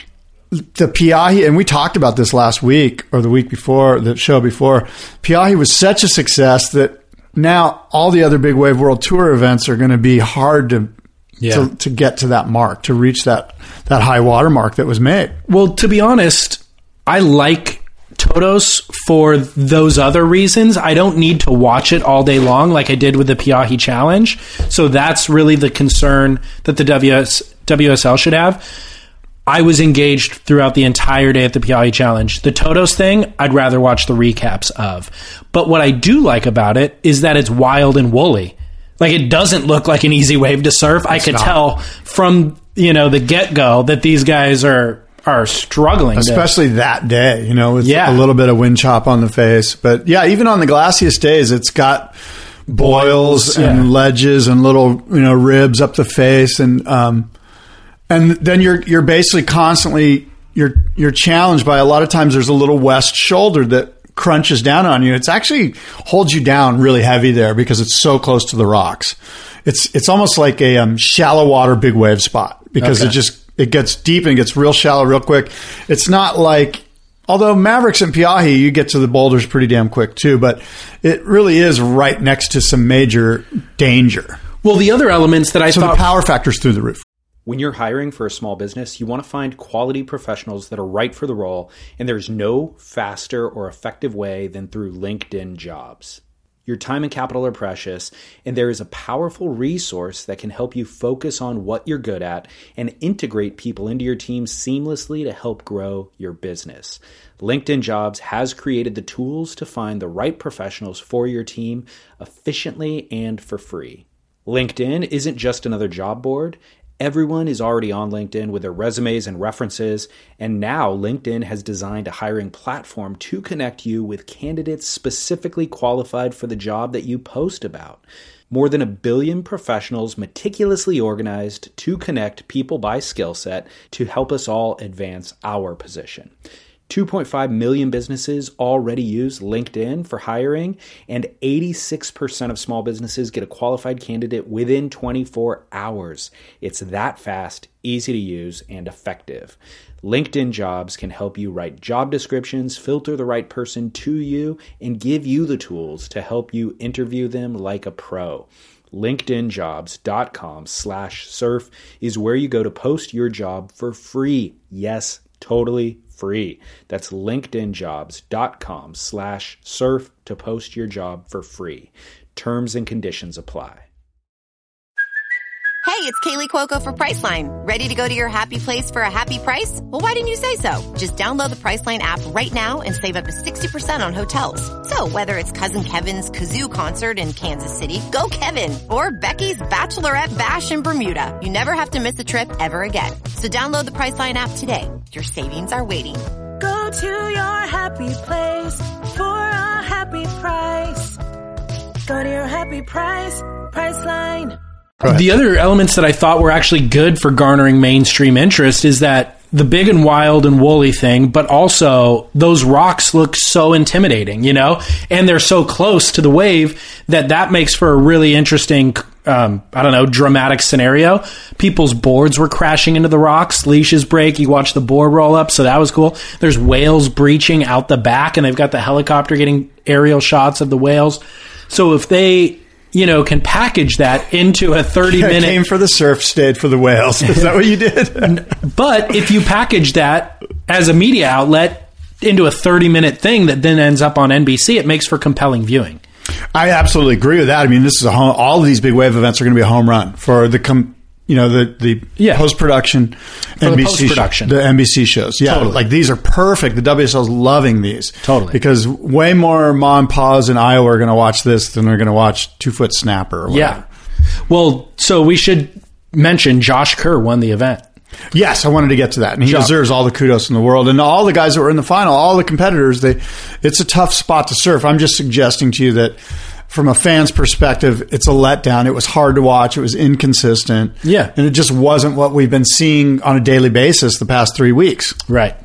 Speaker 9: the Piahi, and we talked about this last week or the week before, the show before, Piahi was such a success that now all the other Big Wave World Tour events are going to be hard to,
Speaker 7: yeah.
Speaker 9: to to get to that mark, to reach that that high water mark that was made.
Speaker 7: Well, to be honest, I like Todos for those other reasons. I don't need to watch it all day long like I did with the Piahi Challenge. So that's really the concern that the W S L should have. I was engaged throughout the entire day at the Piahi Challenge. The Todos thing, I'd rather watch the recaps of. But what I do like about it is that it's wild and woolly. Like, it doesn't look like an easy wave to surf. It's I could not. tell from, you know, the get-go that these guys are are struggling.
Speaker 9: Especially to, that day, you know, with
Speaker 7: yeah.
Speaker 9: a little bit of wind chop on the face. But, yeah, even on the glassiest days, it's got boils and
Speaker 7: yeah.
Speaker 9: ledges and little, you know, ribs up the face. And, um, and then you're, you're basically constantly, you're, you're challenged by a lot of times there's a little west shoulder that crunches down on you. It's actually holds you down really heavy there because it's so close to the rocks. It's, it's almost like a um, shallow water big wave spot because
Speaker 7: okay.
Speaker 9: it just, it gets deep and gets real shallow real quick. It's not like, although Mavericks and Pe'ahi, you get to the boulders pretty damn quick too, but it really is right next to some major danger.
Speaker 7: Well, the other elements that I
Speaker 9: so
Speaker 7: thought...
Speaker 9: the power factor's through the roof.
Speaker 5: When you're hiring for a small business, you want to find quality professionals that are right for the role, and there's no faster or effective way than through LinkedIn Jobs. Your time and capital are precious, and there is a powerful resource that can help you focus on what you're good at and integrate people into your team seamlessly to help grow your business. LinkedIn Jobs has created the tools to find the right professionals for your team efficiently and for free. LinkedIn isn't just another job board. Everyone is already on LinkedIn with their resumes and references, and now LinkedIn has designed a hiring platform to connect you with candidates specifically qualified for the job that you post about. More than a billion professionals meticulously organized to connect people by skill set to help us all advance our position. two point five million businesses already use LinkedIn for hiring, and eighty-six percent of small businesses get a qualified candidate within twenty-four hours. It's that fast, easy to use, and effective. LinkedIn Jobs can help you write job descriptions, filter the right person to you, and give you the tools to help you interview them like a pro. LinkedInjobs.com slash surf is where you go to post your job for free. Yes, totally free. That's linkedinjobs.com slash surf to post your job for free. Terms and conditions apply.
Speaker 11: Hey, it's Kaylee Cuoco for Priceline. Ready to go to your happy place for a happy price? Well, why didn't you say so? Just download the Priceline app right now and save up to sixty percent on hotels. So whether it's Cousin Kevin's Kazoo Concert in Kansas City, go Kevin, or Becky's Bachelorette Bash in Bermuda, you never have to miss a trip ever again. So download the Priceline app today. Your savings are waiting.
Speaker 12: Go to your happy place for a happy price. Go to your happy price, Priceline.
Speaker 7: The other elements that I thought were actually good for garnering mainstream interest is that the big and wild and woolly thing, but also those rocks look so intimidating, you know, and they're so close to the wave that that makes for a really interesting, um, I don't know, dramatic scenario. People's boards were crashing into the rocks, leashes break, you watch the board roll up, so that was cool. There's whales breaching out the back, and they've got the helicopter getting aerial shots of the whales. So if they... you know, can package that into a thirty minute...
Speaker 9: I came for the surf, stayed for the whales. Is that what you did?
Speaker 7: But if you package that as a media outlet into a thirty minute thing that then ends up on N B C, it makes for compelling viewing.
Speaker 9: I absolutely agree with that. I mean, this is a home, all of these big wave events are going to be a home run for the... Com- You know, the, the
Speaker 7: yeah.
Speaker 9: post-production,
Speaker 7: For
Speaker 9: N B C
Speaker 7: the post-production.
Speaker 9: Show, the N B C shows. Yeah,
Speaker 7: Totally.
Speaker 9: like these are perfect. The W S L's loving these.
Speaker 7: Totally.
Speaker 9: Because way more mom and pa's in Iowa are going to watch this than they're going to watch Two-Foot Snapper or whatever.
Speaker 7: Yeah. Well, so we should mention Josh Kerr won the event.
Speaker 9: Yes, I wanted to get to that. And he
Speaker 7: Josh.
Speaker 9: deserves all the kudos in the world. And all the guys that were in the final, all the competitors, they it's a tough spot to surf. I'm just suggesting to you that from a fan's perspective, it's a letdown. It was hard to watch. It was inconsistent.
Speaker 7: Yeah.
Speaker 9: And it just wasn't what we've been seeing on a daily basis the past three weeks.
Speaker 7: Right.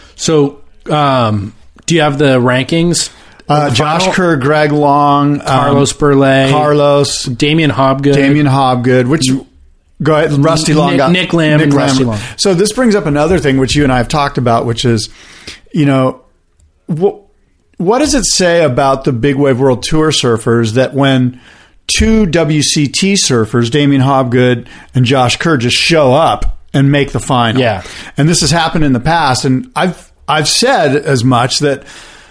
Speaker 7: So, um, do you have the rankings?
Speaker 9: Uh,
Speaker 7: the
Speaker 9: Josh
Speaker 7: final?
Speaker 9: Kerr, Greg Long,
Speaker 7: Carlos
Speaker 9: um,
Speaker 7: Burley,
Speaker 9: Carlos,
Speaker 7: Damian Hobgood,
Speaker 9: Damian Hobgood, which go ahead, Rusty Long,
Speaker 7: Nick,
Speaker 9: got,
Speaker 7: Nick Lamb,
Speaker 9: Nick
Speaker 7: and
Speaker 9: Lamb.
Speaker 7: Rusty Long.
Speaker 9: So this brings up another thing which you and I have talked about, which is, you know, what what does it say about the Big Wave World Tour surfers that when two W C T surfers, Damian Hobgood and Josh Kerr, just show up and make the final?
Speaker 7: Yeah,
Speaker 9: and this has happened in the past, and I've I've said as much that.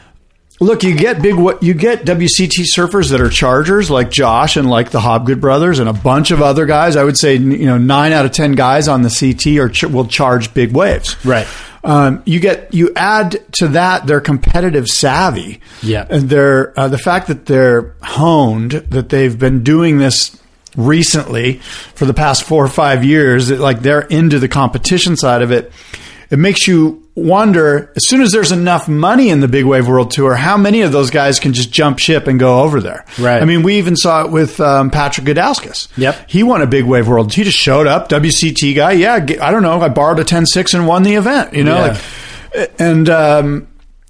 Speaker 9: Look, you get big. You get W C T surfers that are chargers, like Josh and like the Hobgood brothers, and a bunch of other guys. I would say, you know, nine out of ten guys on the C T are will charge big waves.
Speaker 7: Right.
Speaker 9: Um, you get you add to that their competitive savvy.
Speaker 7: Yeah.
Speaker 9: And their uh, the fact that they're honed, that they've been doing this recently for the past four or five years. That like they're into the competition side of it. It makes you wonder, as soon as there's enough money in the Big Wave World Tour, how many of those guys can just jump ship and go over there?
Speaker 7: Right.
Speaker 9: I mean, we even saw it with um, Patrick Gudauskas.
Speaker 7: Yep.
Speaker 9: He won a Big Wave World. He just showed up, W C T guy. Yeah, I don't know. I borrowed a ten six and won the event, you know?
Speaker 7: Yeah.
Speaker 9: Like, and um,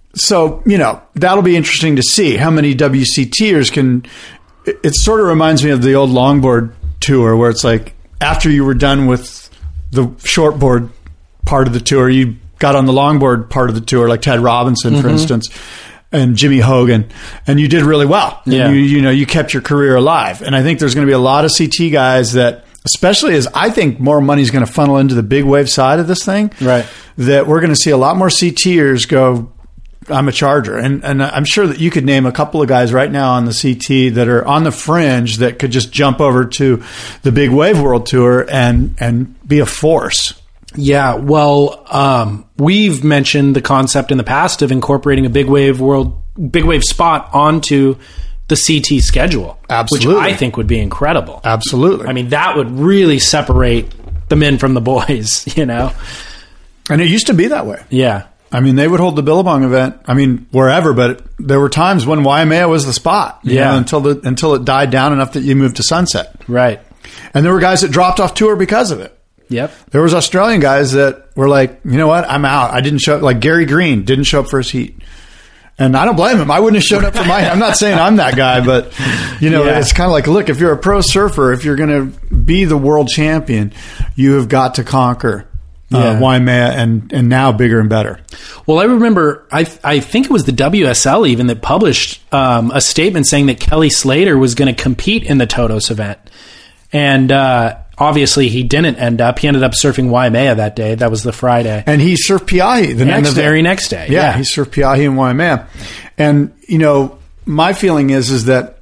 Speaker 9: so, you know, that'll be interesting to see how many W C Ters can. It, it sort of reminds me of the old longboard tour where it's like after you were done with the shortboard part of the tour, you got on the longboard part of the tour, like Ted Robinson, for mm-hmm. instance, and Jimmy Hogan, and you did really well.
Speaker 7: Yeah.
Speaker 9: You, you know, you kept your career alive. And I think there's going to be a lot of C T guys that, especially as I think more money is going to funnel into the big wave side of this thing,
Speaker 7: right?
Speaker 9: That we're going to see a lot more C Ters go, I'm a Charger. And and I'm sure that you could name a couple of guys right now on the C T that are on the fringe that could just jump over to the Big Wave World Tour and and be a force.
Speaker 7: Yeah, well, um, we've mentioned the concept in the past of incorporating a big wave world, big wave spot onto the C T schedule.
Speaker 9: Absolutely.
Speaker 7: Which I think would be incredible.
Speaker 9: Absolutely.
Speaker 7: I mean, that would really separate the men from the boys, you know?
Speaker 9: And it used to be that way.
Speaker 7: Yeah.
Speaker 9: I mean, they would hold the Billabong event, I mean, wherever, but there were times when Waimea was the spot, you
Speaker 7: yeah.
Speaker 9: know, until the, until it died down enough that you moved to Sunset.
Speaker 7: Right.
Speaker 9: And there were guys that dropped off tour because of it.
Speaker 7: Yep.
Speaker 9: There was Australian guys that were like, you know what, I'm out. I didn't show up. Like Gary Green didn't show up for his heat. And I don't blame him. I wouldn't have showed up for my, I'm not saying I'm that guy, but you know, yeah. It's kind of like, look, if you're a pro surfer, if you're going to be the world champion, you have got to conquer uh, yeah. Waimea and, and now bigger and better.
Speaker 7: Well, I remember, I I think it was the W S L even that published um, a statement saying that Kelly Slater was going to compete in the Todos event. And, uh, obviously, he didn't end up. He ended up surfing Waimea that day. That was the Friday.
Speaker 9: And he surfed Piahi the
Speaker 7: and
Speaker 9: next
Speaker 7: the
Speaker 9: day.
Speaker 7: very next day.
Speaker 9: Yeah,
Speaker 7: yeah.
Speaker 9: he surfed Piahi and Waimea. And, you know, my feeling is is that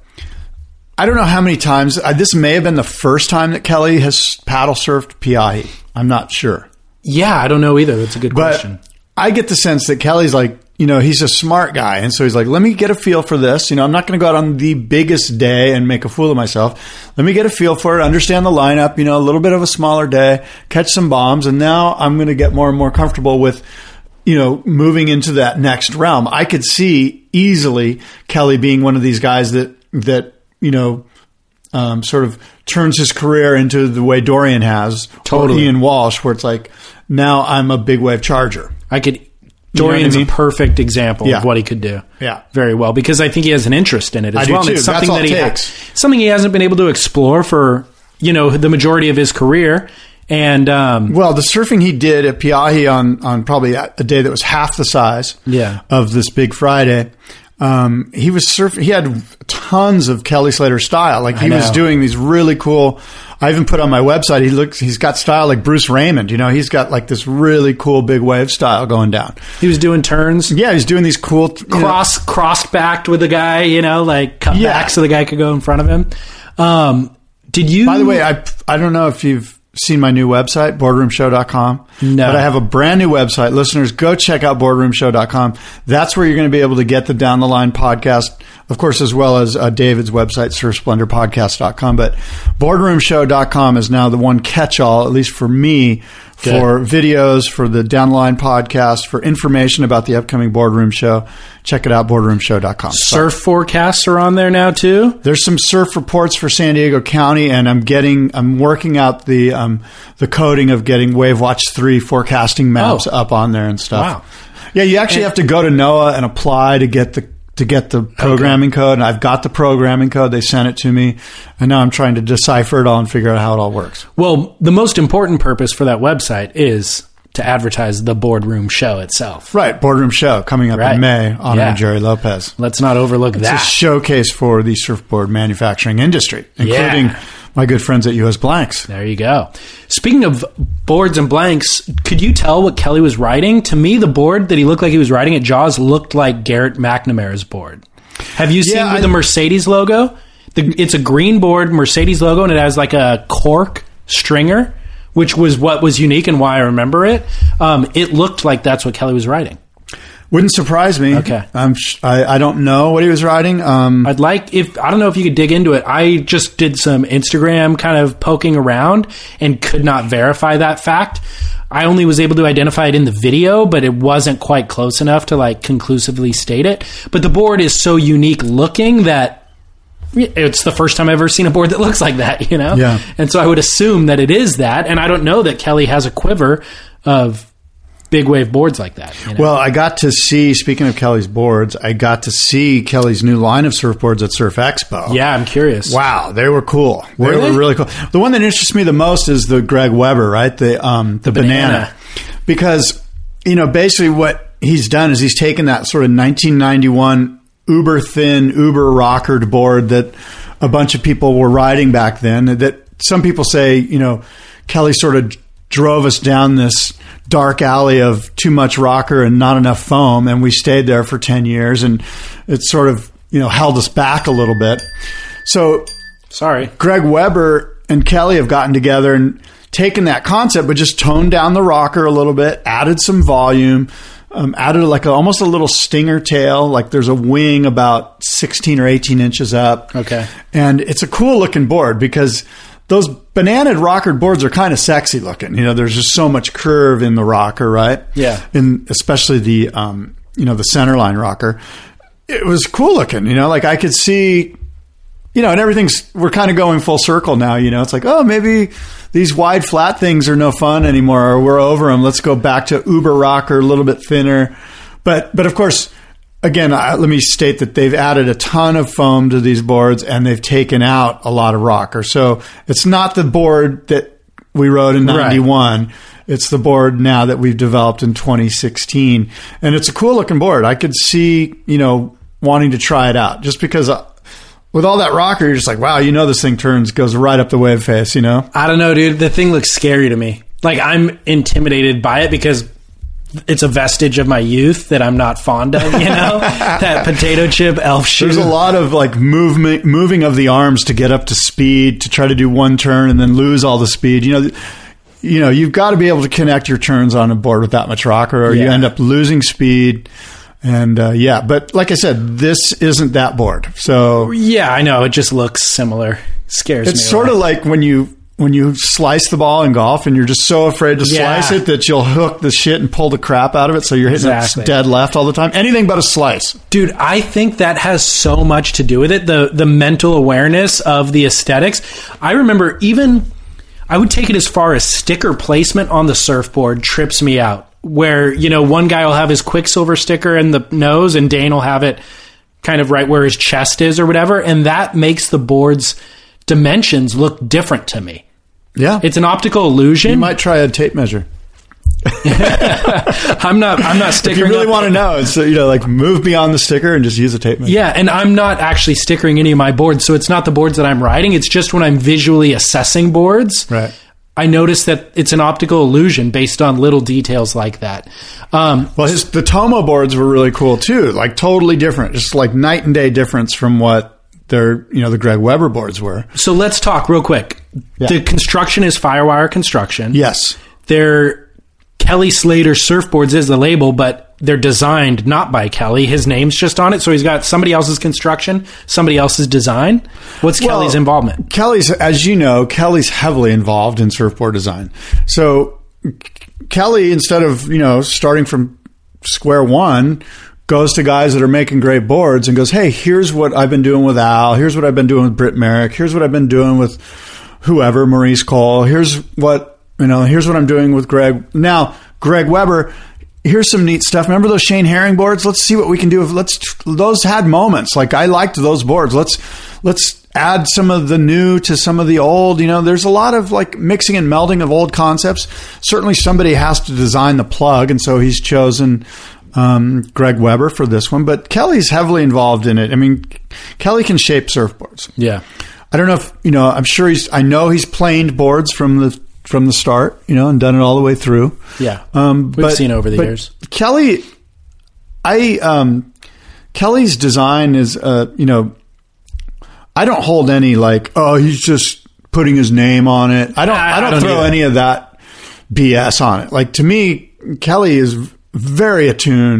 Speaker 9: I don't know how many times. Uh, this may have been the first time that Kelly has paddle surfed Piahi. I'm not sure.
Speaker 7: Yeah, I don't know either. That's a good
Speaker 9: but
Speaker 7: question.
Speaker 9: I get the sense that Kelly's like, you know, he's a smart guy. And so he's like, let me get a feel for this. You know, I'm not going to go out on the biggest day and make a fool of myself. Let me get a feel for it, understand the lineup, you know, a little bit of a smaller day, catch some bombs. And now I'm going to get more and more comfortable with, you know, moving into that next realm. I could see easily Kelly being one of these guys that, that, you know, um, sort of turns his career into the way Dorian has.
Speaker 7: Totally.
Speaker 9: Or Ian Walsh, where it's like, now I'm a big wave charger.
Speaker 7: I could... Dorian's you know I mean? a perfect example
Speaker 9: yeah.
Speaker 7: of what he could do.
Speaker 9: Yeah.
Speaker 7: Very well, because I think he has an interest in it as
Speaker 9: I
Speaker 7: well.
Speaker 9: Do too.
Speaker 7: It's something
Speaker 9: That's all
Speaker 7: that he
Speaker 9: it
Speaker 7: ha-
Speaker 9: takes.
Speaker 7: something he hasn't been able to explore for, you know, the majority of his career. And um,
Speaker 9: well, the surfing he did at Piahi on on probably a day that was half the size
Speaker 7: yeah.
Speaker 9: of this Big Friday. Um, he was surfing. He had tons of Kelly Slater style. Like he was doing these really cool. I even put on my website. He looks. He's got style like Bruce Raymond. You know, he's got like this really cool big wave style going down.
Speaker 7: He was doing turns.
Speaker 9: Yeah, he's doing these cool
Speaker 7: cross know. crossed backed with the guy. You know, like cut
Speaker 9: yeah.
Speaker 7: back so the guy could go in front of him. Um, did you?
Speaker 9: By the way, I I don't know if you've seen my new website, boardroom show dot com.
Speaker 7: No.
Speaker 9: But I have a brand new website. Listeners, go check out boardroom show dot com. That's where you're going to be able to get the Down the Line podcast, of course, as well as uh, David's website, surf splendor podcast dot com. But boardroom show dot com is now the one catch-all, at least for me, Good. for videos, for the Down the Line podcast, for information about the upcoming Boardroom Show. Check it out, boardroom show dot com.
Speaker 7: Surf Sorry. forecasts are on there now, too?
Speaker 9: There's some surf reports for San Diego County, and I'm getting, I'm working out the um, the coding of getting WaveWatch three forecasting maps oh. up on there and stuff.
Speaker 7: Wow.
Speaker 9: Yeah, you actually and, have to go to NOAA and apply to get the to get the programming okay. code, and I've got the programming code. They sent it to me, and now I'm trying to decipher it all and figure out how it all works.
Speaker 7: Well, the most important purpose for that website is to advertise the Boardroom Show itself.
Speaker 9: Right, Boardroom Show coming up
Speaker 7: right.
Speaker 9: in May, honoring
Speaker 7: yeah.
Speaker 9: Jerry Lopez.
Speaker 7: Let's not overlook
Speaker 9: it's
Speaker 7: that.
Speaker 9: It's a showcase for the surfboard manufacturing industry, including
Speaker 7: yeah.
Speaker 9: my good friends at U S Blanks.
Speaker 7: There you go. Speaking of boards and blanks, could you tell what Kelly was riding? To me, the board that he looked like he was riding at Jaws looked like Garrett McNamara's board. Have you seen
Speaker 9: yeah,
Speaker 7: I, the Mercedes logo? The, it's a green board, Mercedes logo, and it has like a cork stringer, which was what was unique and why I remember it. Um, it looked like that's what Kelly was riding.
Speaker 9: Wouldn't surprise me.
Speaker 7: Okay.
Speaker 9: I'm sh- I, I don't know what he was riding. Um,
Speaker 7: I'd like if I don't know if you could dig into it. I just did some Instagram kind of poking around and could not verify that fact. I only was able to identify it in the video, but it wasn't quite close enough to like conclusively state it. But the board is so unique looking that it's the first time I've ever seen a board that looks like that, you know?
Speaker 9: Yeah.
Speaker 7: And so I would assume that it is that. And I don't know that Kelly has a quiver of big wave boards like that. You know?
Speaker 9: Well, I got to see, speaking of Kelly's boards, I got to see Kelly's new line of surfboards at Surf Expo.
Speaker 7: Yeah, I'm curious.
Speaker 9: Wow, they were cool.
Speaker 7: Were
Speaker 9: they,
Speaker 7: they?
Speaker 9: were really cool. The one that interests me the most is the Greg Weber, right? The um, the, the banana. banana. Because, you know, basically what he's done is he's taken that sort of nineteen ninety-one uber thin, uber rockered board that a bunch of people were riding back then, that some people say, you know, Kelly sort of drove us down this dark alley of too much rocker and not enough foam, and we stayed there for ten years, and it sort of, you know, held us back a little bit. So
Speaker 7: sorry,
Speaker 9: Greg Weber and Kelly have gotten together and taken that concept but just toned down the rocker a little bit, added some volume, um, added like a, almost a little stinger tail, like there's a wing about sixteen or eighteen inches up.
Speaker 7: Okay.
Speaker 9: And it's a cool looking board because those banana rockered boards are kind of sexy looking. You know, there's just so much curve in the rocker, right?
Speaker 7: Yeah.
Speaker 9: And especially the, um, you know, the centerline rocker. It was cool looking, you know, like I could see, you know, and everything's, we're kind of going full circle now, you know, it's like, oh, maybe these wide flat things are no fun anymore, or we're over them. Let's go back to uber rocker, a little bit thinner. But, but of course, again, I, let me state that they've added a ton of foam to these boards and they've taken out a lot of rocker. So it's not the board that we rode in ninety-one. Right. It's the board now that we've developed in twenty sixteen. And it's a cool looking board. I could see, you know, wanting to try it out just because uh, with all that rocker, you're just like, wow, you know, this thing turns, goes right up the wave face, you know?
Speaker 7: I don't know, dude. The thing looks scary to me. Like, I'm intimidated by it because it's a vestige of my youth that I'm not fond of, you know? That potato chip elf shoe.
Speaker 9: There's a lot of like movement, moving of the arms to get up to speed, to try to do one turn and then lose all the speed. You know, you know, you've got to be able to connect your turns on a board with that much rocker, or yeah. you end up losing speed. And uh, yeah, but like I said, this isn't that board. So
Speaker 7: yeah, I know. It just looks similar. Scares me.
Speaker 9: It's sort of like when you when you slice the ball in golf and you're just so afraid to
Speaker 7: yeah.
Speaker 9: slice it that you'll hook the shit and pull the crap out of it. So you're hitting
Speaker 7: exactly.
Speaker 9: it dead left all the time. Anything but a slice.
Speaker 7: Dude, I think that has so much to do with it. The the mental awareness of the aesthetics. I remember even, I would take it as far as sticker placement on the surfboard trips me out. Where, you know, one guy will have his Quicksilver sticker in the nose and Dane will have it kind of right where his chest is or whatever. And that makes the board's dimensions look different to me.
Speaker 9: Yeah.
Speaker 7: It's an optical illusion.
Speaker 9: You might try a tape measure.
Speaker 7: I'm not, I'm not stickering.
Speaker 9: If you really
Speaker 7: up.
Speaker 9: want to know, it's, you know, like move beyond the sticker and just use a tape measure.
Speaker 7: Yeah. And I'm not actually stickering any of my boards. So it's not the boards that I'm riding. It's just when I'm visually assessing boards.
Speaker 9: Right.
Speaker 7: I noticed that it's an optical illusion based on little details like that. Um,
Speaker 9: well, his, the Tomo boards were really cool too, like totally different, just like night and day difference from what their, you know, the Greg Weber boards were.
Speaker 7: So let's talk real quick. Yeah. The construction is Firewire construction.
Speaker 9: Yes.
Speaker 7: They're Kelly Slater surfboards is the label, but they're designed not by Kelly. His name's just on it. So he's got somebody else's construction, somebody else's design. What's well, Kelly's involvement?
Speaker 9: Kelly's, as you know, Kelly's heavily involved in surfboard design. So Kelly, instead of, you know, starting from square one, goes to guys that are making great boards and goes, hey, here's what I've been doing with Al. Here's what I've been doing with Britt Merrick. Here's what I've been doing with whoever, Maurice Cole. Here's what, you know, here's what I'm doing with Greg. Now, Greg Weber, here's some neat stuff. Remember those Shane Herring boards? Let's see what we can do. Let's, those had moments. Like, I liked those boards. Let's, let's add some of the new to some of the old. You know, there's a lot of like mixing and melding of old concepts. Certainly somebody has to design the plug. And so he's chosen um, Greg Weber for this one. But Kelly's heavily involved in it. I mean, Kelly can shape surfboards.
Speaker 7: Yeah.
Speaker 9: I don't know if, you know, I'm sure he's, I know he's planed boards from the, from the start, you know, and done it all the way through.
Speaker 7: Yeah.
Speaker 9: Um,
Speaker 7: We've
Speaker 9: but,
Speaker 7: seen over the
Speaker 9: but
Speaker 7: years.
Speaker 9: Kelly, I, um, Kelly's design is, uh, you know, I don't hold any like, oh, he's just putting his name on it. I don't, I, I don't, I don't throw do any of that B S on it. Like, to me, Kelly is very attuned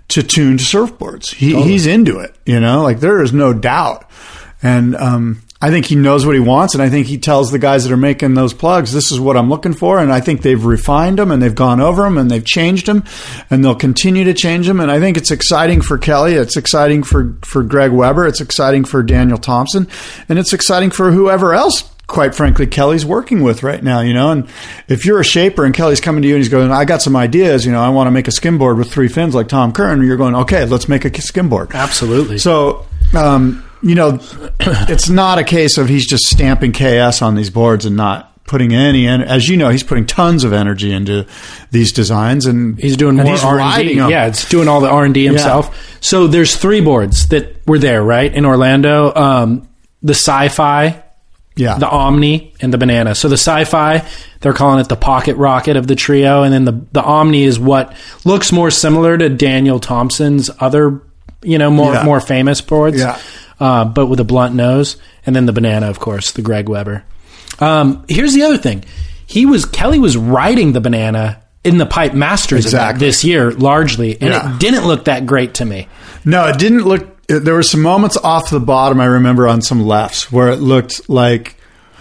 Speaker 9: to tune to surfboards. He,
Speaker 7: Totally.
Speaker 9: He's into it, you know, like there is no doubt. And um, I think he knows what he wants, and I think he tells the guys that are making those plugs, this is what I'm looking for, and I think they've refined them, and they've gone over them, and they've changed them, and they'll continue to change them, and I think it's exciting for Kelly, it's exciting for, for Greg Weber, it's exciting for Daniel Thompson, and it's exciting for whoever else, quite frankly, Kelly's working with right now, you know, and if you're a shaper and Kelly's coming to you and he's going, I got some ideas, you know, I want to make a skimboard with three fins like Tom Curran, you're going, okay, let's make a skimboard.
Speaker 7: Absolutely.
Speaker 9: So, um, you know, it's not a case of he's just stamping K S on these boards and not putting any, en- as you know, he's putting tons of energy into these designs, and
Speaker 7: he's doing
Speaker 9: and
Speaker 7: more
Speaker 9: he's
Speaker 7: R and D.
Speaker 9: riding them.
Speaker 7: Yeah, it's doing all the R and D himself. Yeah. So there's three boards that were there, right, in Orlando. Um, the Sci-Fi,
Speaker 9: yeah,
Speaker 7: the Omni, and the Banana. So the Sci-Fi, they're calling it the pocket rocket of the trio, and then the the Omni is what looks more similar to Daniel Thompson's other, you know, more
Speaker 9: yeah.
Speaker 7: more famous boards.
Speaker 9: Yeah.
Speaker 7: Uh, but with a blunt nose, and then the Banana, of course, the Greg Weber. Um, here's the other thing: he was Kelly was riding the Banana in the Pipe Masters
Speaker 9: exactly.
Speaker 7: event this year, largely, and
Speaker 9: yeah.
Speaker 7: it didn't look that great to me.
Speaker 9: No, it didn't look. It, there were some moments off the bottom I remember on some lefts where it looked like.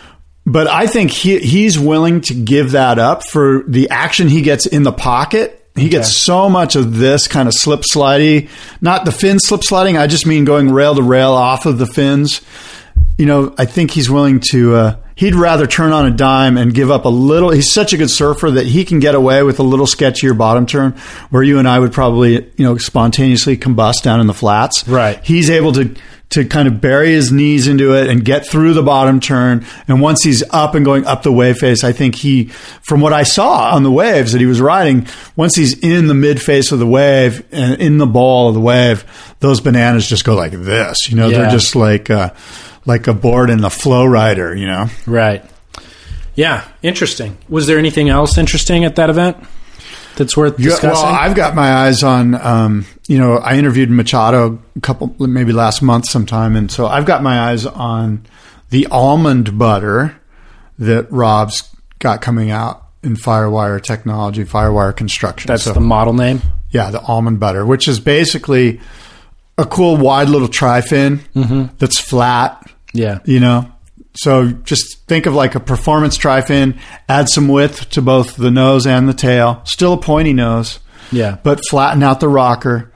Speaker 9: But I think he he's willing to give that up for the action he gets in the pocket. He gets okay. so much of this kind of slip slidey, not the fin slip sliding. I just mean going rail to rail off of the fins. You know, I think he's willing to, uh, he'd rather turn on a dime and give up a little. He's such a good surfer that he can get away with a little sketchier bottom turn where you and I would probably, you know, spontaneously combust down in the flats.
Speaker 7: Right.
Speaker 9: He's able to, to kind of bury his knees into it and get through the bottom turn. And once he's up and going up the wave face, I think he, from what I saw on the waves that he was riding, once he's in the mid face of the wave and in the ball of the wave, those bananas just go like this. You know,
Speaker 7: yeah.
Speaker 9: they're just like, uh, like a board in the Flow Rider, you know?
Speaker 7: Right. Yeah. Interesting. Was there anything else interesting at that event that's worth discussing?
Speaker 9: Well, I've got my eyes on, um, you know, I interviewed Machado a couple, maybe last month sometime. And so I've got my eyes on the almond butter that Rob's got coming out in Firewire technology, Firewire construction.
Speaker 7: That's
Speaker 9: so,
Speaker 7: the model name?
Speaker 9: Yeah, the almond butter, which is basically a cool wide little tri-fin
Speaker 7: mm-hmm.
Speaker 9: that's flat.
Speaker 7: Yeah.
Speaker 9: You know, so just think of like a performance tri-fin, add some width to both the nose and the tail, still a pointy nose.
Speaker 7: Yeah.
Speaker 9: But flatten out the rocker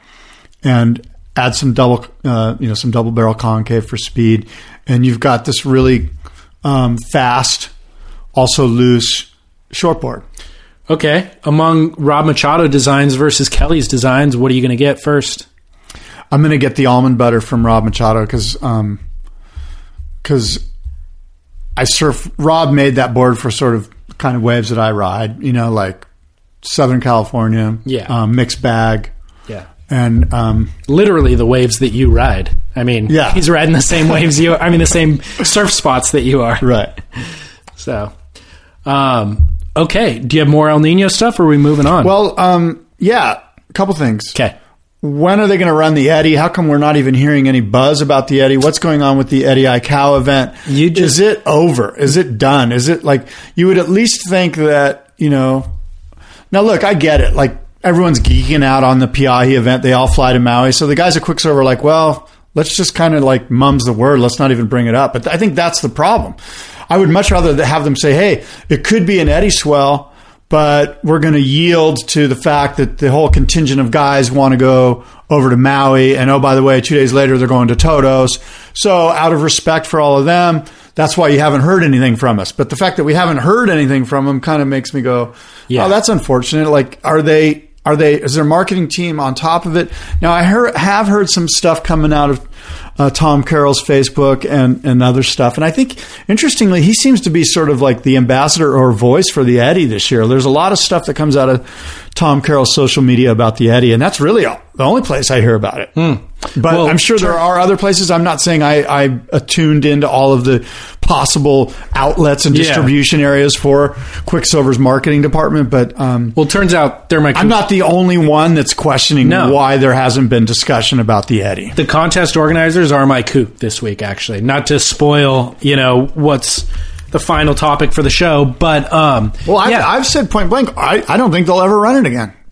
Speaker 9: and add some double, uh, you know, some double barrel concave for speed. And you've got this really um, fast, also loose shortboard.
Speaker 7: Okay. Among Rob Machado designs versus Kelly's designs, what are you going to get first?
Speaker 9: I'm going to get the almond butter from Rob Machado because um, because I surf. Rob made that board for sort of kind of waves that I ride, you know, like Southern California,
Speaker 7: yeah,
Speaker 9: um, mixed bag,
Speaker 7: yeah,
Speaker 9: and um,
Speaker 7: literally the waves that you ride. I mean,
Speaker 9: yeah.
Speaker 7: he's riding the same waves you. I mean, the same surf spots that you are,
Speaker 9: right?
Speaker 7: So, um, okay. Do you have more El Nino stuff, or are we moving on?
Speaker 9: Well, um, yeah, a couple things.
Speaker 7: Okay.
Speaker 9: When are they going to run the Eddie? How come we're not even hearing any buzz about the Eddie? What's going on with the Eddie Aikau event?
Speaker 7: You just,
Speaker 9: is it over? Is it done? Is it like you would at least think that, you know? Now, look, I get it. Like everyone's geeking out on the Piahi event. They all fly to Maui. So the guys at Quicksilver are like, well, let's just kind of like mum's the word. Let's not even bring it up. But I think that's the problem. I would much rather have them say, hey, it could be an Eddie swell, but we're going to yield to the fact that the whole contingent of guys want to go over to Maui. And, oh, by the way, two days later, they're going to Todos. So out of respect for all of them, that's why you haven't heard anything from us. But the fact that we haven't heard anything from them kind of makes me go, yeah. oh, that's unfortunate. Like, are they, are they, is their marketing team on top of it? Now, I heard, have heard some stuff coming out of uh, Tom Carroll's Facebook and, and other stuff. And I think, interestingly, he seems to be sort of like the ambassador or voice for the Eddie this year. There's a lot of stuff that comes out of Tom Carroll's social media about the Eddie, and that's really all, the only place I hear about it.
Speaker 7: Mm.
Speaker 9: But well, I'm sure there are other places. I'm not saying I, I attuned into all of the possible outlets and distribution yeah. areas for Quicksilver's marketing department. But um,
Speaker 7: well, it turns out there might.
Speaker 9: I'm not the only one that's questioning
Speaker 7: no.
Speaker 9: why there hasn't been discussion about the Eddie.
Speaker 7: The contest organizers are my kook this week, actually. Not to spoil, you know, what's the final topic for the show, but um,
Speaker 9: well, I've,
Speaker 7: yeah.
Speaker 9: I've said point blank, I, I don't think they'll ever run it again.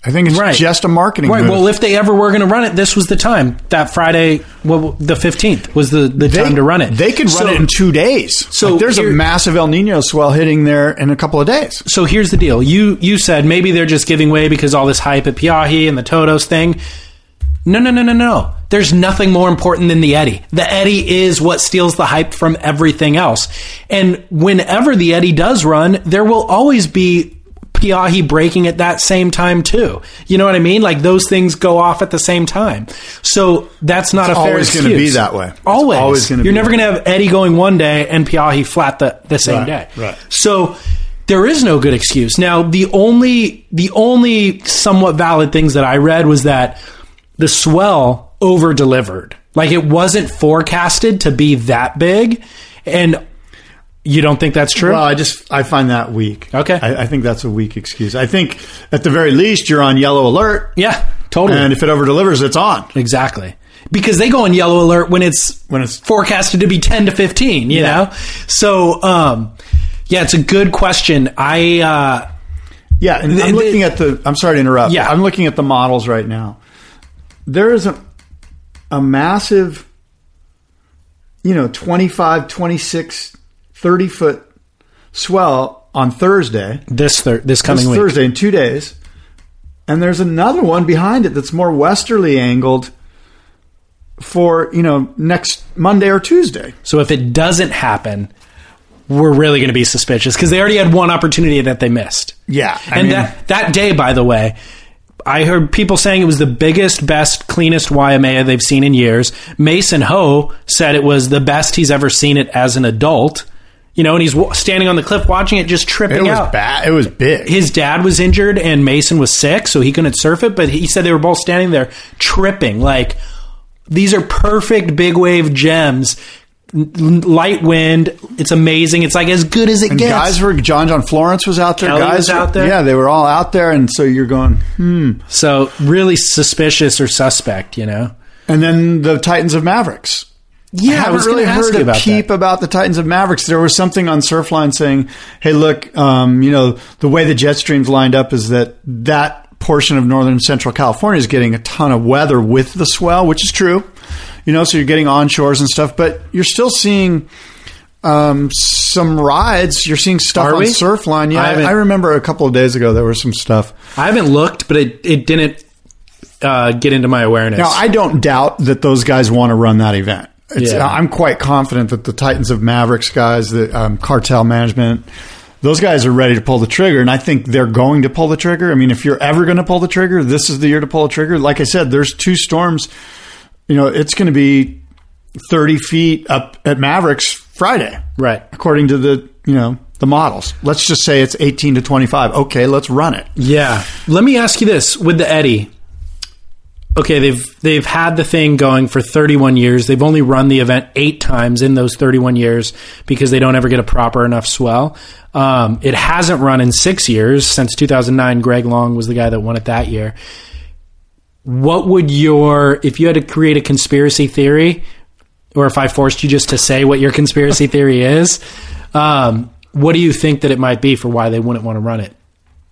Speaker 9: I think it's
Speaker 7: right.
Speaker 9: just a marketing
Speaker 7: right.
Speaker 9: move.
Speaker 7: Well, if they ever were going to run it, this was the time. That Friday, well, the fifteenth was the, the
Speaker 9: they,
Speaker 7: time to run it.
Speaker 9: They could
Speaker 7: so,
Speaker 9: run it in two days.
Speaker 7: So
Speaker 9: like, there's
Speaker 7: here,
Speaker 9: a massive El Nino swell hitting there in a couple of days.
Speaker 7: So here's the deal. You you said maybe they're just giving way because all this hype at Pe'ahi and the Todos thing. No, no, no, no, no. There's nothing more important than the eddy. The eddy is what steals the hype from everything else. And whenever the eddy does run, there will always be Pe'ahi breaking at that same time too. You know what I mean? Like those things go off at the same time. So that's not
Speaker 9: it's
Speaker 7: a fair
Speaker 9: always
Speaker 7: excuse.
Speaker 9: Always going to be that way. It's
Speaker 7: always.
Speaker 9: always going to
Speaker 7: You're
Speaker 9: be
Speaker 7: never going to have eddy going one day and Pe'ahi flat the, the same
Speaker 9: right,
Speaker 7: day.
Speaker 9: Right.
Speaker 7: So there is no good excuse. Now, the only the only somewhat valid things that I read was that the swell over-delivered. Like it wasn't forecasted to be that big. And you don't think that's true?
Speaker 9: Well, I just I find that weak.
Speaker 7: Okay.
Speaker 9: I, I think that's a weak excuse. I think at the very least you're on yellow alert.
Speaker 7: Yeah, totally.
Speaker 9: And if it over delivers, it's on.
Speaker 7: Exactly. Because they go on yellow alert when it's
Speaker 9: when it's
Speaker 7: forecasted to be ten to fifteen, you yeah. know? So um, yeah, it's a good question. I uh,
Speaker 9: Yeah, and th- I'm looking th- at the I'm sorry to interrupt.
Speaker 7: Yeah.
Speaker 9: I'm looking at the models right now. There is a a massive you know, twenty-five, twenty-six thirty foot swell on Thursday.
Speaker 7: This thir- this coming
Speaker 9: this
Speaker 7: week.
Speaker 9: Thursday in two days. And there's another one behind it that's more westerly angled for, you know, next Monday or Tuesday.
Speaker 7: So if it doesn't happen, we're really going to be suspicious because they already had one opportunity that they missed.
Speaker 9: Yeah. I
Speaker 7: and
Speaker 9: mean,
Speaker 7: that, that day, by the way, I heard people saying it was the biggest, best, cleanest Waimea they've seen in years. Mason Ho said it was the best he's ever seen it as an adult. You know, and he's standing on the cliff watching it, just tripping out.
Speaker 9: It was
Speaker 7: out.
Speaker 9: bad. It was big.
Speaker 7: His dad was injured and Mason was sick, so he couldn't surf it. But he said they were both standing there tripping. Like, these are perfect big wave gems. Light wind. It's amazing. It's like as good as it
Speaker 9: and
Speaker 7: gets.
Speaker 9: Guys were John John Florence was out there.
Speaker 7: Kelly
Speaker 9: guys
Speaker 7: was out there.
Speaker 9: Yeah, they were all out there, and so you're going, hmm.
Speaker 7: So really suspicious or suspect, you know.
Speaker 9: And then the Titans of Mavericks.
Speaker 7: Yeah,
Speaker 9: I haven't
Speaker 7: I was
Speaker 9: really
Speaker 7: ask
Speaker 9: heard
Speaker 7: you
Speaker 9: a
Speaker 7: about
Speaker 9: peep
Speaker 7: that.
Speaker 9: about the Titans of Mavericks. There was something on Surfline saying, "Hey, look, um, you know, the way the jet streams lined up is that that portion of northern and central California is getting a ton of weather with the swell, which is true. You know, so you're getting onshores and stuff, but you're still seeing um, some rides. You're seeing stuff
Speaker 7: Are
Speaker 9: on
Speaker 7: we?
Speaker 9: Surfline. Yeah,
Speaker 7: I
Speaker 9: I, I remember a couple of days ago there was some stuff.
Speaker 7: I haven't looked, but it it didn't uh, get into my awareness.
Speaker 9: Now, I don't doubt that those guys want to run that event. It's,
Speaker 7: Yeah.
Speaker 9: I'm quite confident that the Titans of Mavericks guys, the um, cartel management, those guys are ready to pull the trigger, and I think they're going to pull the trigger. I mean, if you're ever going to pull the trigger, this is the year to pull the trigger. Like I said, there's two storms. You know, it's going to be thirty feet up at Mavericks Friday,
Speaker 7: right?
Speaker 9: According to the you know the models. Let's just say it's eighteen to twenty-five. Okay, let's run it.
Speaker 7: Yeah. Let me ask you this with the Eddy. Okay, they've they've had the thing going for thirty-one years. They've only run the event eight times in those thirty-one years because they don't ever get a proper enough swell. Um, it hasn't run in six years since two thousand nine. Greg Long was the guy that won it that year. What would your, if you had to create a conspiracy theory, or if I forced you just to say what your conspiracy theory is, um, what do you think that it might be for why they wouldn't want to run it?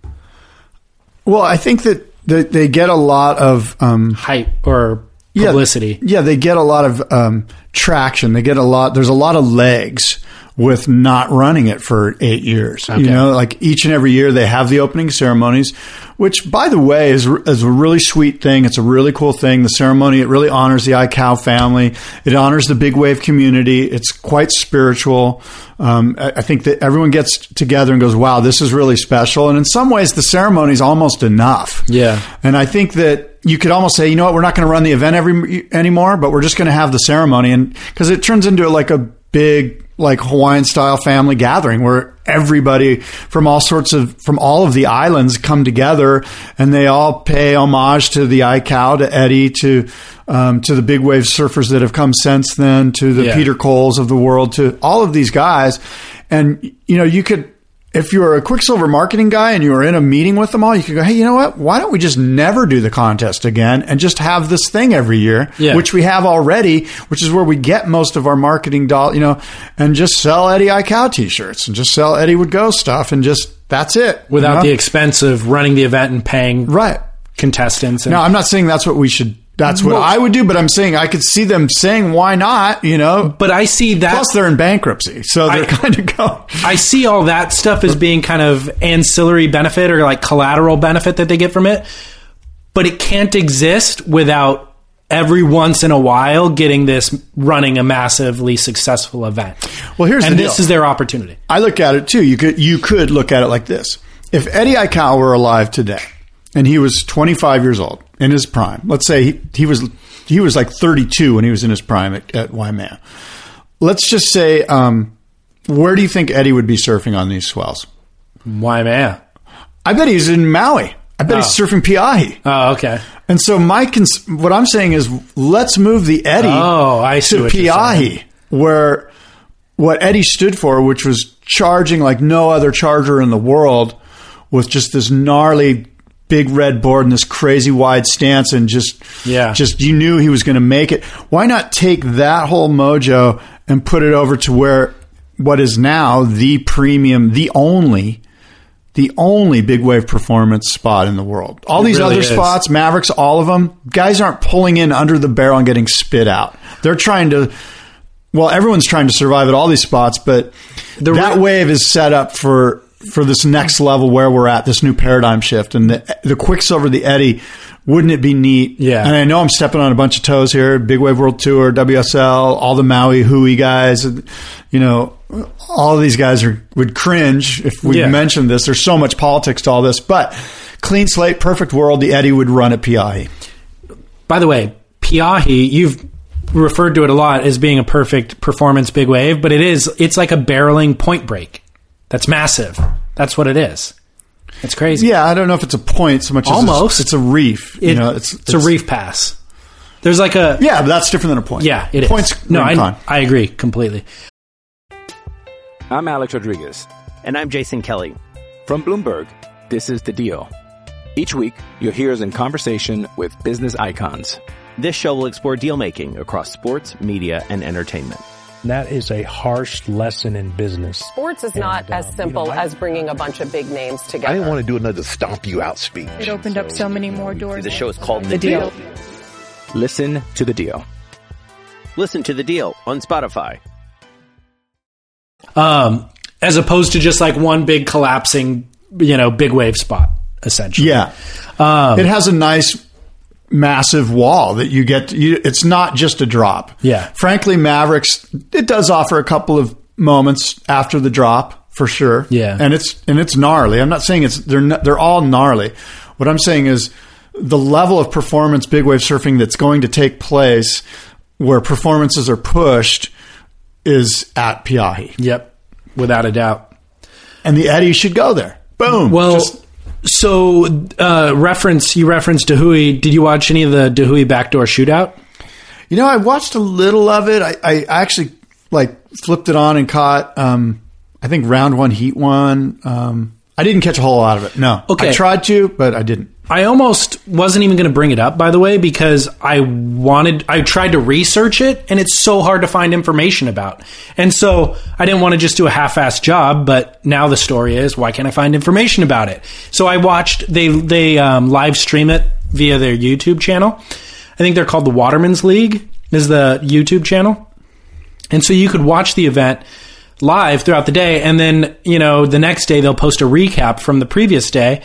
Speaker 9: Well, I think that they, they get a lot of um,
Speaker 7: hype or publicity.
Speaker 9: Yeah, yeah, they get a lot of um, traction. They get a lot. There's a lot of legs with not running it for eight years.
Speaker 7: Okay.
Speaker 9: You know, like each and every year they have the opening ceremonies, which, by the way, is, is a really sweet thing. It's a really cool thing. The ceremony, it really honors the iCow family. It honors the big wave community. It's quite spiritual. Um, I, I think that everyone gets together and goes, wow, this is really special. And in some ways, the ceremony is almost enough.
Speaker 7: Yeah.
Speaker 9: And I think that you could almost say, you know what, we're not going to run the event every anymore, but we're just going to have the ceremony. And because it turns into like a big, like Hawaiian style family gathering where everybody from all sorts of, from all of the islands come together and they all pay homage to the iCow, to Eddie, to, um, to the big wave surfers that have come since then, to the
Speaker 7: Yeah.
Speaker 9: Peter Coles of the world, to all of these guys. And, you know, you could, if you were a Quicksilver marketing guy and you were in a meeting with them all, you could go, hey, you know what? Why don't we just never do the contest again and just have this thing every year,
Speaker 7: Yeah.
Speaker 9: which we have already, which is where we get most of our marketing doll, you know, and just sell Eddie iCow t-shirts and just sell Eddie Would Go stuff and just, that's it.
Speaker 7: Without
Speaker 9: you know?
Speaker 7: the expense of running the event and paying
Speaker 9: Right.
Speaker 7: contestants. And,
Speaker 9: no, I'm not saying that's what we should. That's what
Speaker 7: well,
Speaker 9: I would do, but I'm saying I could see them saying, "Why not?" You know.
Speaker 7: But I see that.
Speaker 9: Plus, they're in bankruptcy, so they're
Speaker 7: I,
Speaker 9: kind of going.
Speaker 7: I see all that stuff as being kind of ancillary benefit or like collateral benefit that they get from it, but it can't exist without every once in a while getting this running a massively successful event.
Speaker 9: Well, here's
Speaker 7: and
Speaker 9: the
Speaker 7: this
Speaker 9: deal.
Speaker 7: is their opportunity.
Speaker 9: I look at it too. You could you could look at it like this: if Eddie Aikau were alive today, and he was twenty-five years old in his prime, let's say he, he was he was like thirty-two when he was in his prime at, at Waimea. Let's just say, um, where do you think Eddie would be surfing on these swells?
Speaker 7: Waimea.
Speaker 9: I bet he's in Maui. I bet
Speaker 7: oh.
Speaker 9: he's surfing Piahi.
Speaker 7: Oh, okay.
Speaker 9: And so my cons- what I'm saying is, let's move the Eddie
Speaker 7: oh, I see
Speaker 9: to
Speaker 7: what
Speaker 9: Piahi, where what Eddie stood for, which was charging like no other charger in the world, with just this gnarly big red board and this crazy wide stance, and just
Speaker 7: yeah.
Speaker 9: just you knew he was going to make it. Why not take that whole mojo and put it over to where what is now the premium, the only. The only big wave performance spot in the world. All these
Speaker 7: really
Speaker 9: other
Speaker 7: is.
Speaker 9: spots, Mavericks, all of them, guys aren't pulling in under the barrel and getting spit out. They're trying to, well, everyone's trying to survive at all these spots, but the that re- wave is set up for for this next level where we're at, this new paradigm shift. And the, the Quicksilver, the Eddie, wouldn't it be neat?
Speaker 7: Yeah.
Speaker 9: And I know I'm stepping on a bunch of toes here. Big Wave World Tour, W S L, all the Maui Hui guys, you know, all of these guys are would cringe if we
Speaker 7: yeah.
Speaker 9: mentioned this. There's so much politics to all this, but clean slate, perfect world. The Eddie would run at Piahi.
Speaker 7: By the way, Piahi, you've referred to it a lot as being a perfect performance big wave, but it is. It's like a barreling point break. That's massive. That's what it is. It's crazy.
Speaker 9: Yeah, I don't know if it's a point so much as
Speaker 7: almost.
Speaker 9: It's, it's a reef.
Speaker 7: It,
Speaker 9: you know, it's,
Speaker 7: it's, it's a reef pass. There's like a
Speaker 9: yeah, but that's different than a point.
Speaker 7: Yeah, it
Speaker 9: Points,
Speaker 7: is. No, I, I agree completely.
Speaker 13: I'm Alex Rodriguez.
Speaker 6: And I'm Jason Kelly.
Speaker 13: From Bloomberg, this is The Deal. Each week, you'll hear us in conversation with business icons.
Speaker 6: This show will explore deal-making across sports, media, and entertainment.
Speaker 14: That is a harsh lesson in business.
Speaker 8: Sports is not and, as simple you know, I, as bringing a bunch of big names together.
Speaker 15: I didn't want to do another stomp you out speech.
Speaker 10: It opened so, up so many more doors.
Speaker 6: The show is called The,
Speaker 10: the
Speaker 6: deal.
Speaker 10: deal.
Speaker 13: Listen to The Deal.
Speaker 6: Listen to The Deal on Spotify.
Speaker 7: Um, as opposed to just like one big collapsing, you know, big wave spot, essentially.
Speaker 9: Yeah.
Speaker 7: Um,
Speaker 9: it has a nice massive wall that you get. To, you, it's not just a drop.
Speaker 7: Yeah.
Speaker 9: Frankly, Mavericks, it does offer a couple of moments after the drop for sure.
Speaker 7: Yeah.
Speaker 9: And it's and it's gnarly. I'm not saying it's they're not, they're all gnarly. What I'm saying is the level of performance big wave surfing that's going to take place where performances are pushed is at Piahi.
Speaker 7: Yep. Without a doubt.
Speaker 9: And the Eddie should go there. Boom.
Speaker 7: Well,
Speaker 9: Just,
Speaker 7: so uh, reference you referenced Dahui. Did you watch any of the Dahui backdoor shootout?
Speaker 9: You know, I watched a little of it. I, I actually like flipped it on and caught. Um, I think round one, heat one. Um, I didn't catch a whole lot of it. No,
Speaker 7: okay.
Speaker 9: I tried to, but I didn't.
Speaker 7: I almost wasn't even going to bring it up, by the way, because I wanted, I tried to research it, and it's so hard to find information about. And so I didn't want to just do a half-assed job, but now the story is, why can't I find information about it? So I watched, they they um, live stream it via their YouTube channel. I think they're called the Waterman's League, is the YouTube channel. And so you could watch the event live throughout the day, and then, you know, the next day they'll post a recap from the previous day.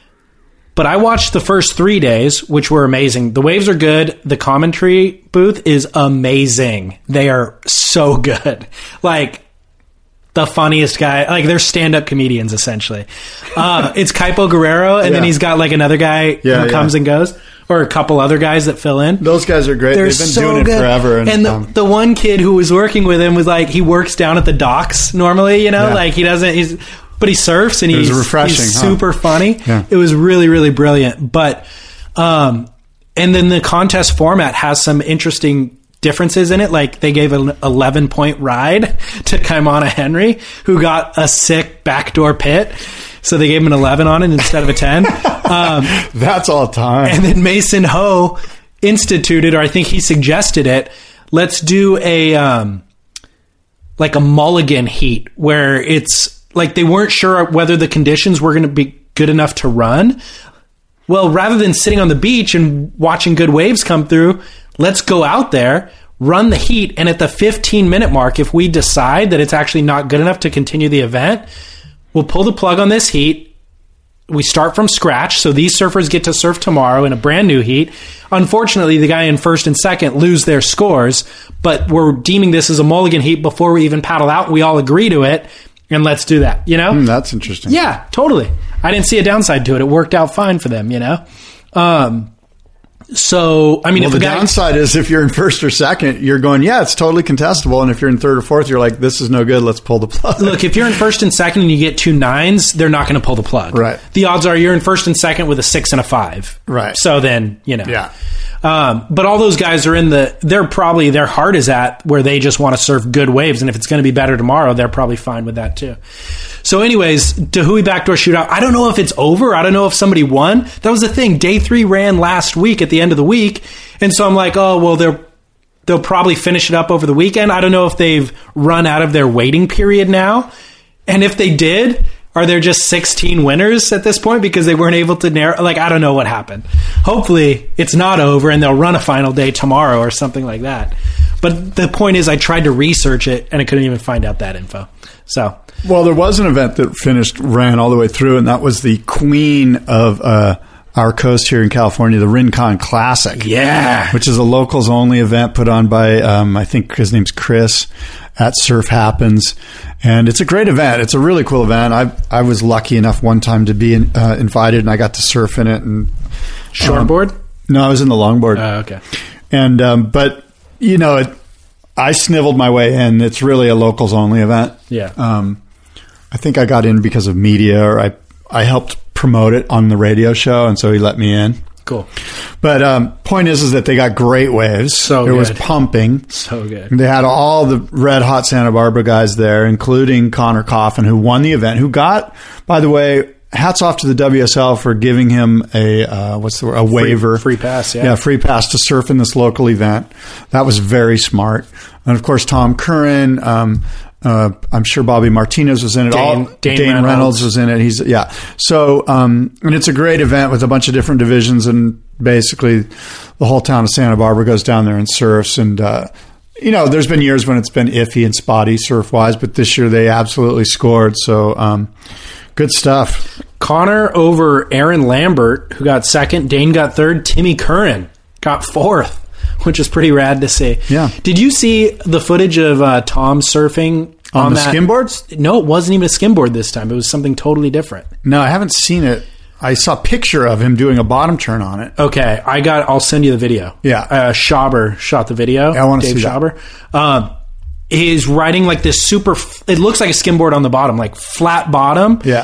Speaker 7: But I watched the first three days, which were amazing. The waves are good. The commentary booth is amazing. They are so good. Like, the funniest guy. Like, they're stand-up comedians, essentially. Uh, it's Kaipo Guerrero, and yeah. then he's got, like, another guy
Speaker 9: yeah,
Speaker 7: who
Speaker 9: yeah.
Speaker 7: comes and goes. Or a couple other guys that fill in.
Speaker 9: Those guys are great.
Speaker 7: They're
Speaker 9: They've been
Speaker 7: so
Speaker 9: doing
Speaker 7: good.
Speaker 9: it forever. And,
Speaker 7: and the,
Speaker 9: um,
Speaker 7: the one kid who was working with him was like, he works down at the docks normally, you know?
Speaker 9: Yeah.
Speaker 7: Like, he doesn't... he's. But he surfs and
Speaker 9: it was
Speaker 7: he's,
Speaker 9: refreshing,
Speaker 7: he's
Speaker 9: huh?
Speaker 7: super funny.
Speaker 9: Yeah.
Speaker 7: It was really, really brilliant. But, um, and then the contest format has some interesting differences in it. Like they gave an eleven point ride to Kaimana Henry, who got a sick backdoor pit. So they gave him an eleven on it instead of a ten. Um,
Speaker 9: That's all time.
Speaker 7: And then Mason Ho instituted, or I think he suggested it. Let's do a, um, like a mulligan heat where it's like they weren't sure whether the conditions were going to be good enough to run. Well, rather than sitting on the beach and watching good waves come through, let's go out there, run the heat, and at the fifteen minute mark, if we decide that it's actually not good enough to continue the event, we'll pull the plug on this heat. We start from scratch, so these surfers get to surf tomorrow in a brand new heat. Unfortunately, the guy in first and second lose their scores, but we're deeming this as a mulligan heat before we even paddle out. We all agree to it, and let's do that, you know?
Speaker 9: Mm, that's interesting.
Speaker 7: Yeah, totally. I didn't see a downside to it. It worked out fine for them, you know? Um, so, I mean,
Speaker 9: well,
Speaker 7: if
Speaker 9: the
Speaker 7: a guy,
Speaker 9: downside is if you're in first or second, you're going, yeah, it's totally contestable. And if you're in third or fourth, you're like, this is no good. Let's pull the plug.
Speaker 7: Look, if you're in first and second and you get two nines, they're not going to pull the plug.
Speaker 9: Right.
Speaker 7: The odds are you're in first and second with a six and a five.
Speaker 9: Right.
Speaker 7: So then, you know.
Speaker 9: Yeah.
Speaker 7: Um, but all those guys are in the, they're probably, their heart is at where they just want to surf good waves. And if it's going to be better tomorrow, they're probably fine with that too. So anyways, Tahui backdoor shootout. I don't know if it's over. I don't know if somebody won. That was the thing. Day three ran last week at the end of the week. And so I'm like, oh, well, they're, they'll probably finish it up over the weekend. I don't know if they've run out of their waiting period now. And if they did, are there just sixteen winners at this point because they weren't able to narrow? Like, I don't know what happened. Hopefully it's not over and they'll run a final day tomorrow or something like that. But the point is I tried to research it and I couldn't even find out that info. So,
Speaker 9: well, there was an event that finished, ran all the way through, and that was the queen of uh, our coast here in California, the Rincon Classic.
Speaker 7: Yeah.
Speaker 9: Which is a locals-only event put on by, um, I think his name's Chris, at Surf Happens. And it's a great event. It's a really cool event. I I was lucky enough one time to be in, uh, invited, and I got to surf in it. And
Speaker 7: Shortboard?
Speaker 9: Um, no, I was in the longboard.
Speaker 7: Oh, uh, okay.
Speaker 9: And, um, but, you know, it, I sniveled my way in. It's really a locals-only event.
Speaker 7: Yeah.
Speaker 9: Um, I think I got in because of media, or I, I helped promote it on the radio show, and so he let me in.
Speaker 7: Cool.
Speaker 9: But um, point is, is that they got great waves.
Speaker 7: So
Speaker 9: it
Speaker 7: good.
Speaker 9: was pumping.
Speaker 7: So good.
Speaker 9: They had all the red hot Santa Barbara guys there, including Connor Coffin, who won the event, who got, by the way, hats off to the W S L for giving him a uh, what's the word? a waiver,
Speaker 7: free, free pass, yeah,
Speaker 9: yeah, free pass to surf in this local event. That was very smart. And of course, Tom Curran. Um, uh, I'm sure Bobby Martinez was in it.
Speaker 7: Dane,
Speaker 9: All,
Speaker 7: Dane,
Speaker 9: Dane
Speaker 7: Reynolds.
Speaker 9: Reynolds was in it. He's yeah. So um, and it's a great event with a bunch of different divisions, and basically the whole town of Santa Barbara goes down there and surfs. And uh, you know, there's been years when it's been iffy and spotty surf wise, but this year they absolutely scored. So. Um, Good stuff.
Speaker 7: Connor over Aaron Lambert, who got second. Dane got third. Timmy Curran got fourth, which is pretty rad to see.
Speaker 9: Yeah.
Speaker 7: Did you see the footage of uh, Tom surfing
Speaker 9: on,
Speaker 7: on
Speaker 9: the
Speaker 7: that?
Speaker 9: skimboards?
Speaker 7: No, it wasn't even a skimboard this time. It was something totally different.
Speaker 9: No, I haven't seen it. I saw a picture of him doing a bottom turn on it.
Speaker 7: Okay, I got. I'll send you the video.
Speaker 9: Yeah.
Speaker 7: Uh, Schauber shot the video.
Speaker 9: Yeah, I want to
Speaker 7: Dave
Speaker 9: see
Speaker 7: Schauber. that. Um, He's riding like this super, it looks like a skimboard on the bottom, like flat bottom.
Speaker 9: Yeah.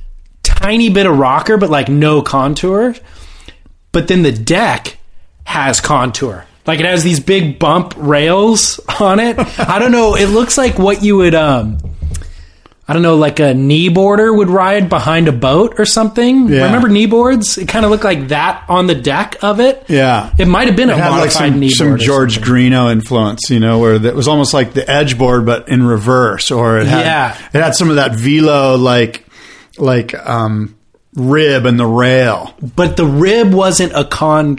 Speaker 7: Tiny bit of rocker, but like no contour. But then the deck has contour. Like it has these big bump rails on it. I don't know. It looks like what you would, um, I don't know, like a knee boarder would ride behind a boat or something.
Speaker 9: Yeah.
Speaker 7: Remember knee boards? It kind of looked like that on the deck of it.
Speaker 9: Yeah.
Speaker 7: It might have been
Speaker 9: it
Speaker 7: a
Speaker 9: had
Speaker 7: modified
Speaker 9: like some,
Speaker 7: knee
Speaker 9: some
Speaker 7: board. Some
Speaker 9: George Greeno influence, you know, where it was almost like the edge board, but in reverse. Or it had,
Speaker 7: yeah.
Speaker 9: it had some of that velo, like, like, um, rib and the rail.
Speaker 7: But the rib wasn't a concave,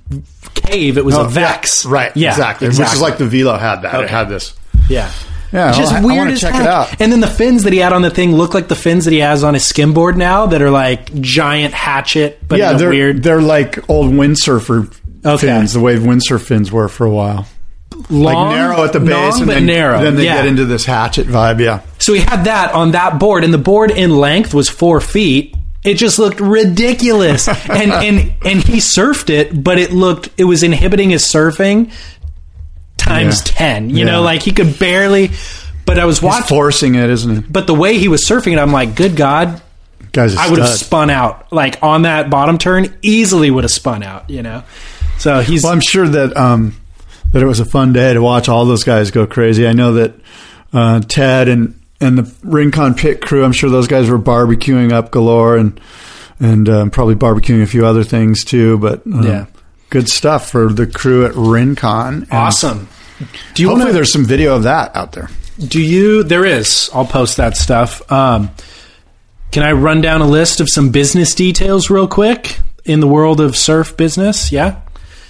Speaker 7: it was
Speaker 9: no,
Speaker 7: a Vex.
Speaker 9: Yeah, right.
Speaker 7: Yeah,
Speaker 9: exactly.
Speaker 7: exactly.
Speaker 9: Which is like the Velo had that.
Speaker 7: Okay.
Speaker 9: It had this.
Speaker 7: Yeah.
Speaker 9: Yeah,
Speaker 7: just
Speaker 9: well,
Speaker 7: weird
Speaker 9: I want
Speaker 7: as
Speaker 9: to check
Speaker 7: heck.
Speaker 9: it out.
Speaker 7: And then the fins that he had on the thing look like the fins that he has on his skimboard now that are like giant hatchet, but
Speaker 9: yeah,
Speaker 7: in a
Speaker 9: they're,
Speaker 7: weird.
Speaker 9: They're like old windsurfer
Speaker 7: Okay.
Speaker 9: fins, the way windsurf fins were for a while.
Speaker 7: Long,
Speaker 9: like narrow at the base,
Speaker 7: long,
Speaker 9: and
Speaker 7: but
Speaker 9: then,
Speaker 7: narrow.
Speaker 9: then they
Speaker 7: Yeah.
Speaker 9: get into this hatchet vibe, yeah.
Speaker 7: So he had that on that board, and the board in length was four feet. It just looked ridiculous, and and and he surfed it, but it looked it was inhibiting his surfing times
Speaker 9: Yeah.
Speaker 7: ten. You
Speaker 9: Yeah.
Speaker 7: know, like he could barely. But I was watching,
Speaker 9: He's forcing it, isn't he?
Speaker 7: but the way he was surfing it, I'm like, good God,
Speaker 9: Guy's a
Speaker 7: I would have
Speaker 9: stud.
Speaker 7: spun out like on that bottom turn. Easily would have spun out. You know, so he's.
Speaker 9: Well, I'm sure that um, that it was a fun day to watch all those guys go crazy. I know that uh, Ted and and the Rincon pit crew, I'm sure those guys were barbecuing up galore and and um, probably barbecuing a few other things too. But um,
Speaker 7: Yeah.
Speaker 9: good stuff for the crew at Rincon. And
Speaker 7: awesome. Do you
Speaker 9: hopefully
Speaker 7: want
Speaker 9: there's some video of that out there.
Speaker 7: Do you? There is. I'll post that stuff. Um, can I run down a list of some business details real quick? in the world of surf business, yeah.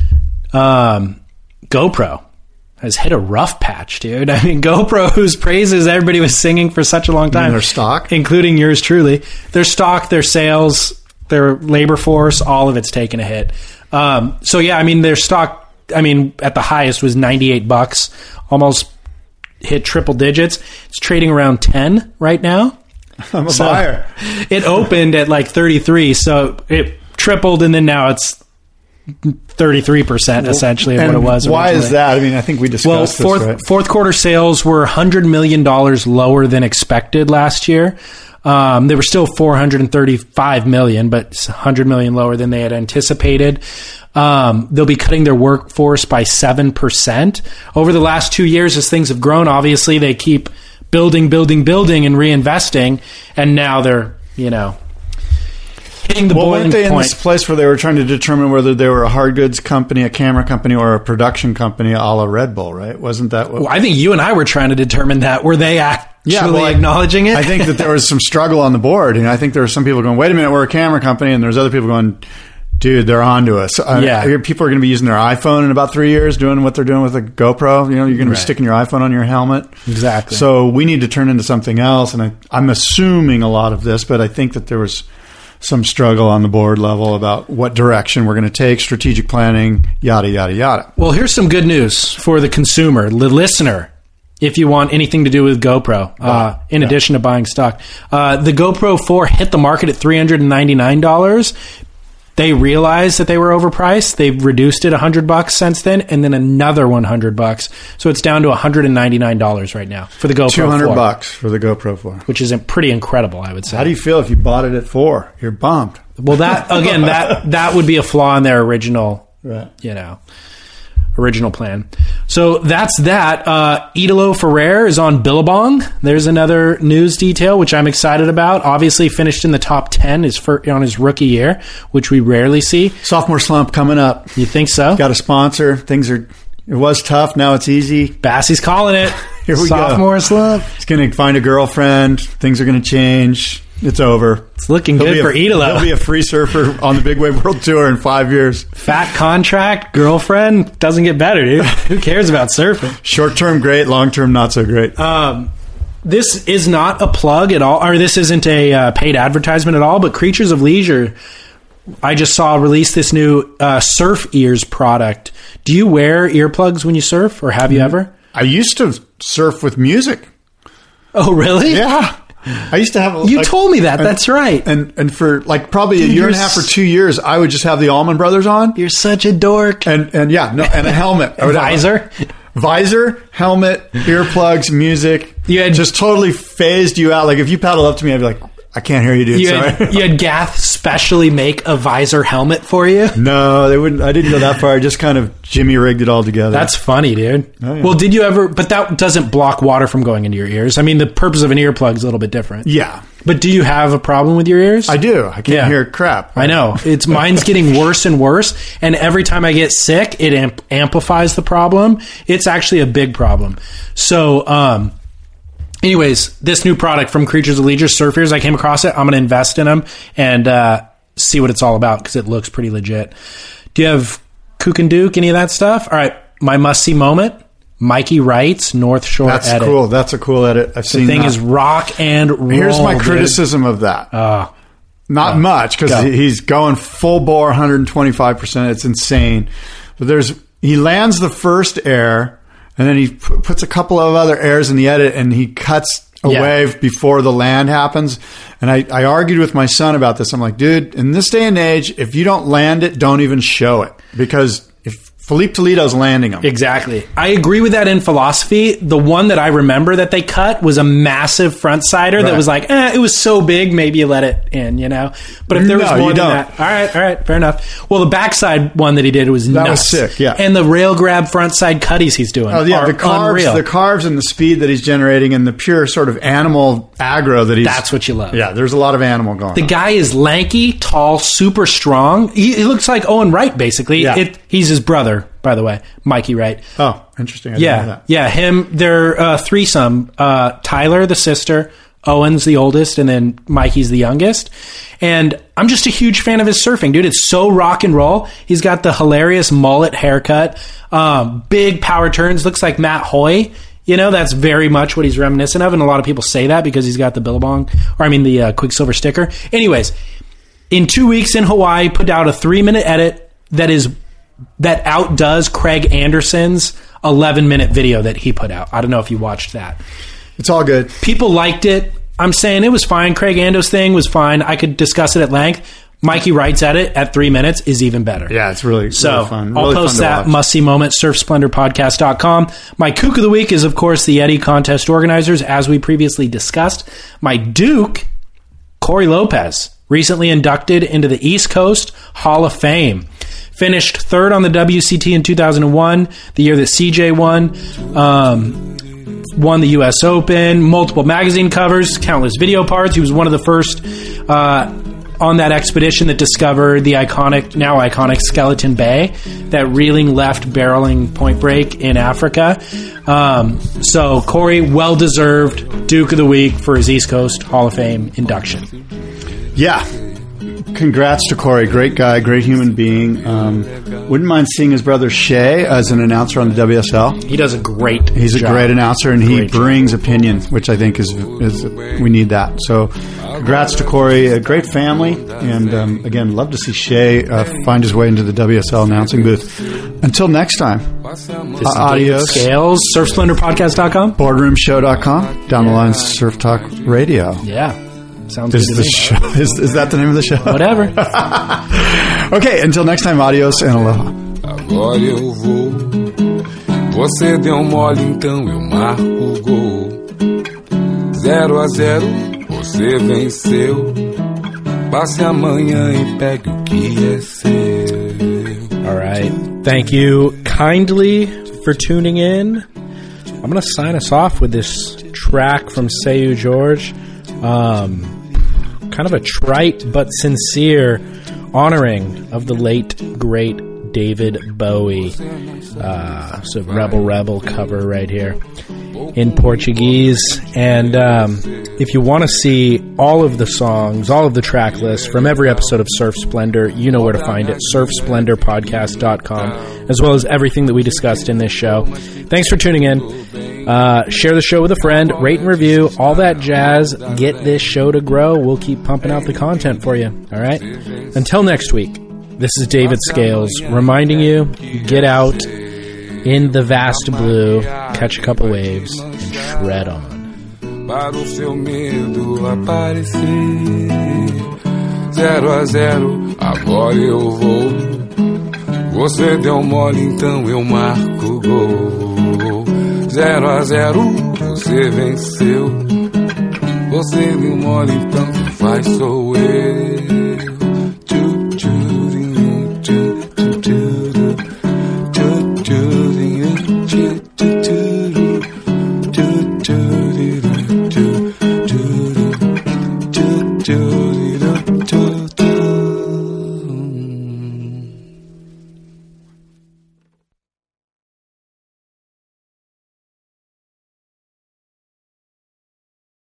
Speaker 7: Um, GoPro has hit a rough patch, dude. I mean, GoPro, whose praises everybody was singing for such a long time.
Speaker 9: Their stock?
Speaker 7: Including yours truly. Their stock, their sales, their labor force, all of it's taken a hit. Um, so, yeah, I mean, their stock, I mean, at the highest was ninety-eight bucks, almost hit triple digits. It's trading around ten right now.
Speaker 9: I'm a
Speaker 7: so
Speaker 9: buyer.
Speaker 7: It opened at like thirty-three, so it tripled, and then now it's thirty-three percent essentially of
Speaker 9: and
Speaker 7: what it was.
Speaker 9: Why
Speaker 7: originally.
Speaker 9: is that? I mean, I think we discussed
Speaker 7: well,
Speaker 9: this,
Speaker 7: fourth,
Speaker 9: right?
Speaker 7: fourth quarter sales were one hundred million dollars lower than expected last year. Um, they were still four hundred thirty-five million dollars, but one hundred million dollars lower than they had anticipated. Um, they'll be cutting their workforce by seven percent. Over the last two years, as things have grown, obviously they keep building, building, building, and reinvesting, and now they're, you know, hitting the
Speaker 9: well,
Speaker 7: boiling
Speaker 9: weren't they
Speaker 7: point.
Speaker 9: in this place where they were trying to determine whether they were a hard goods company, a camera company, or a production company a la Red Bull, right? Wasn't that what...
Speaker 7: Well, I think you and I were trying to determine that. Were they actually
Speaker 9: yeah, well,
Speaker 7: acknowledging it?
Speaker 9: I think that there was some struggle on the board, and I think there were some people going, wait a minute, we're a camera company, and there's other people going, dude, they're on to us. Uh,
Speaker 7: yeah.
Speaker 9: People are going to be using their iPhone in about three years, doing what they're doing with a GoPro. You know, you're going to be
Speaker 7: Right.
Speaker 9: sticking your iPhone on your helmet.
Speaker 7: Exactly.
Speaker 9: So we need to turn into something else, and I, I'm assuming a lot of this, but I think that there was some struggle on the board level about what direction we're going to take, strategic planning, yada, yada, yada.
Speaker 7: Well, here's some good news for the consumer, the listener, if you want anything to do with GoPro, uh, in
Speaker 9: yeah.
Speaker 7: addition to buying stock. Uh, the GoPro four hit the market at three hundred ninety-nine dollars. They realized that they were overpriced. They've reduced it one hundred bucks since then, and then another one hundred bucks. So it's down to one hundred ninety-nine dollars right now for the GoPro
Speaker 9: two hundred
Speaker 7: four,
Speaker 9: bucks for the GoPro four.
Speaker 7: which is pretty incredible, I would say.
Speaker 9: How do you feel if you bought it at four? You're bummed.
Speaker 7: Well, that again, that that would be a flaw in their original,
Speaker 9: Right.
Speaker 7: you know, original plan. So that's that. Uh, Italo Ferrer is on Billabong. There's another news detail which I'm excited about. Obviously, finished in the top ten is for, on his rookie year, which we rarely see.
Speaker 9: Sophomore slump coming up.
Speaker 7: You think so?
Speaker 9: Got a sponsor. Things are. It was tough. Now it's easy.
Speaker 7: Bassie's calling it.
Speaker 9: Here we
Speaker 7: Sophomore
Speaker 9: go.
Speaker 7: slump.
Speaker 9: He's going to find a girlfriend. Things are going to change. It's over.
Speaker 7: It's looking
Speaker 9: He'll
Speaker 7: good
Speaker 9: be a-
Speaker 7: for Italo.
Speaker 9: He'll be a free surfer on the Big Wave World Tour in five years.
Speaker 7: Fat contract, girlfriend, doesn't get better, dude. Who cares about surfing?
Speaker 9: Short term, great. Long term, not so great.
Speaker 7: Um, this is not a plug at all, or this isn't a uh, paid advertisement at all, but Creatures of Leisure, I just saw release this new uh, Surf Ears product. Do you wear earplugs when you surf, or have you ever?
Speaker 9: I used to surf with music.
Speaker 7: Oh, really?
Speaker 9: Yeah. I used to have. A,
Speaker 7: You
Speaker 9: like,
Speaker 7: told me that.
Speaker 9: and-
Speaker 7: That's right.
Speaker 9: And and for like probably a
Speaker 7: Dude,
Speaker 9: year and a
Speaker 7: you're
Speaker 9: half or
Speaker 7: s-
Speaker 9: two years, I would just have the Allman Brothers on.
Speaker 7: You're such a dork.
Speaker 9: And and yeah, no, and a helmet, I would have-
Speaker 7: Visor?
Speaker 9: visor, helmet, earplugs, music.
Speaker 7: You had-
Speaker 9: just totally phased you out. Like if you paddle up to me, I'd be like, I can't hear you, dude.
Speaker 7: You
Speaker 9: Sorry.
Speaker 7: had, you had Gath specially make a visor helmet for you?
Speaker 9: No, they wouldn't. I didn't go that far. I just kind of Jimmy rigged it all together.
Speaker 7: That's funny, dude.
Speaker 9: Oh, yeah.
Speaker 7: Well, did you ever... But that doesn't block water from going into your ears. I mean, the purpose of an earplug is a little bit different.
Speaker 9: yeah,
Speaker 7: But do you have a problem with your ears?
Speaker 9: I do. I can't
Speaker 7: Yeah.
Speaker 9: hear crap.
Speaker 7: I know. It's mine's getting worse and worse, and every time I get sick, it amp- amplifies the problem. It's actually a big problem. So, um, anyways, this new product from Creatures of Leisure, Surf Ears, I came across it. I'm going to invest in them and uh, see what it's all about because it looks pretty legit. Do you have Kook and Duke, any of that stuff? All right, my must-see moment, Mikey Wright's North Shore
Speaker 9: That's
Speaker 7: edit.
Speaker 9: cool. That's a cool edit. I've
Speaker 7: The
Speaker 9: seen
Speaker 7: thing
Speaker 9: that.
Speaker 7: is rock and roll.
Speaker 9: Here's my
Speaker 7: dude.
Speaker 9: criticism of that.
Speaker 7: Uh,
Speaker 9: Not
Speaker 7: Go.
Speaker 9: much because
Speaker 7: Go.
Speaker 9: he's going full bore, one hundred twenty-five percent. It's insane. But there's he lands the first air, and then he p- puts a couple of other airs in the edit, and he cuts a
Speaker 7: Yeah.
Speaker 9: wave before the land happens. And I, I argued with my son about this. I'm like, dude, in this day and age, if you don't land it, don't even show it because if Felipe Toledo's landing them.
Speaker 7: Exactly. I agree with that in philosophy. The one that I remember that they cut was a massive front sider that
Speaker 9: Right.
Speaker 7: was like, eh, it was so big, maybe you let it in, you know? But if there was
Speaker 9: No,
Speaker 7: more
Speaker 9: you
Speaker 7: than
Speaker 9: don't.
Speaker 7: that, all right, all right, fair enough. Well, the backside one that he did was
Speaker 9: That
Speaker 7: nuts.
Speaker 9: was sick, yeah.
Speaker 7: And the rail grab front side cutties he's doing
Speaker 9: Oh yeah,
Speaker 7: are
Speaker 9: the carves,
Speaker 7: unreal.
Speaker 9: the carves, and the speed that he's generating, and the pure sort of animal aggro that he's.
Speaker 7: That's what you love.
Speaker 9: Yeah, there's a lot of animal going.
Speaker 7: The
Speaker 9: on.
Speaker 7: guy is lanky, tall, super strong. He, he looks like Owen Wright, basically.
Speaker 9: Yeah.
Speaker 7: It, he's his brother, by the way, Mikey Wright.
Speaker 9: Oh, interesting. I didn't know
Speaker 7: Yeah,
Speaker 9: that.
Speaker 7: yeah. Him, their uh, threesome. Uh, Tyler, the sister. Owen's the oldest, and then Mikey's the youngest. And I'm just a huge fan of his surfing, dude. It's so rock and roll. He's got the hilarious mullet haircut, um, big power turns, looks like Matt Hoy. You know, that's very much what he's reminiscent of, and a lot of people say that because he's got the Billabong, or I mean the uh, Quicksilver sticker. Anyways, in two weeks in Hawaii, put out a three-minute edit that is that outdoes Craig Anderson's eleven-minute video that he put out. I don't know if you watched that.
Speaker 9: It's all good.
Speaker 7: People liked it. I'm saying it was fine. Craig Ando's thing was fine. I could discuss it at length. Mikey Wright's at it at three minutes is even better.
Speaker 9: Yeah, it's really,
Speaker 7: so
Speaker 9: really fun.
Speaker 7: I'll
Speaker 9: really
Speaker 7: post
Speaker 9: fun
Speaker 7: that must-see moment, surf splendor podcast dot com. My kook of the week is, of course, the Eddie contest organizers, as we previously discussed. My Duke, Corey Lopez, recently inducted into the East Coast Hall of Fame. Finished third on the W C T in two thousand one, the year that C J won. Um, won the U S Open, multiple magazine covers, countless video parts. He was one of the first uh, on that expedition that discovered the iconic, now iconic Skeleton Bay, that reeling left barreling Point Break in Africa. Um, so Corey, well-deserved Duke of the Week for his East Coast Hall of Fame induction.
Speaker 9: Yeah. Congrats to Corey. Great guy, great human being. Um, wouldn't mind seeing his brother Shay as an announcer on the W S L.
Speaker 7: He does a great
Speaker 9: He's a
Speaker 7: job.
Speaker 9: great announcer, and
Speaker 7: great
Speaker 9: he brings job. opinion, which I think is, is we need that. So congrats to Corey. A great family. And um, again, love to see Shay uh, find his way into the W S L announcing booth. Until next time,
Speaker 7: this
Speaker 9: uh, adios.
Speaker 7: Scales, surf splendor podcast dot com.
Speaker 9: boardroom show dot com. Down the line, Surf Talk Radio.
Speaker 7: Yeah. Sounds
Speaker 9: is
Speaker 7: good to
Speaker 9: the
Speaker 7: me.
Speaker 9: Show, is, is that the name of the show?
Speaker 7: Whatever.
Speaker 9: Okay, until next time, adios and aloha.
Speaker 16: Agora eu vou. Você deu mole, então eu marco o gol. Zero a zero, você venceu. Passe amanhã e pegue o que é seu.
Speaker 7: All right. Thank you kindly for tuning in. I'm going to sign us off with this track from Seu Jorge. Um, kind of a trite but sincere honoring of the late, great David Bowie. Uh, so Rebel Rebel cover right here in Portuguese. And um, if you want to see all of the songs, all of the track lists from every episode of Surf Splendor, you know where to find it, surf splendor podcast dot com, as well as everything that we discussed in this show. Thanks for tuning in. Uh, share the show with a friend, rate and review, all that jazz. Get this show to grow. We'll keep pumping out the content for you. All right? Until next week, this is David Scales reminding you, get out in the vast blue, catch a couple waves, and shred on.
Speaker 16: Para o seu medo aparecer. Zero a zero, agora eu vou. Você deu mole, então eu marco o gol. Zero a zero, você venceu. Você deu mole, então quem faz sou eu.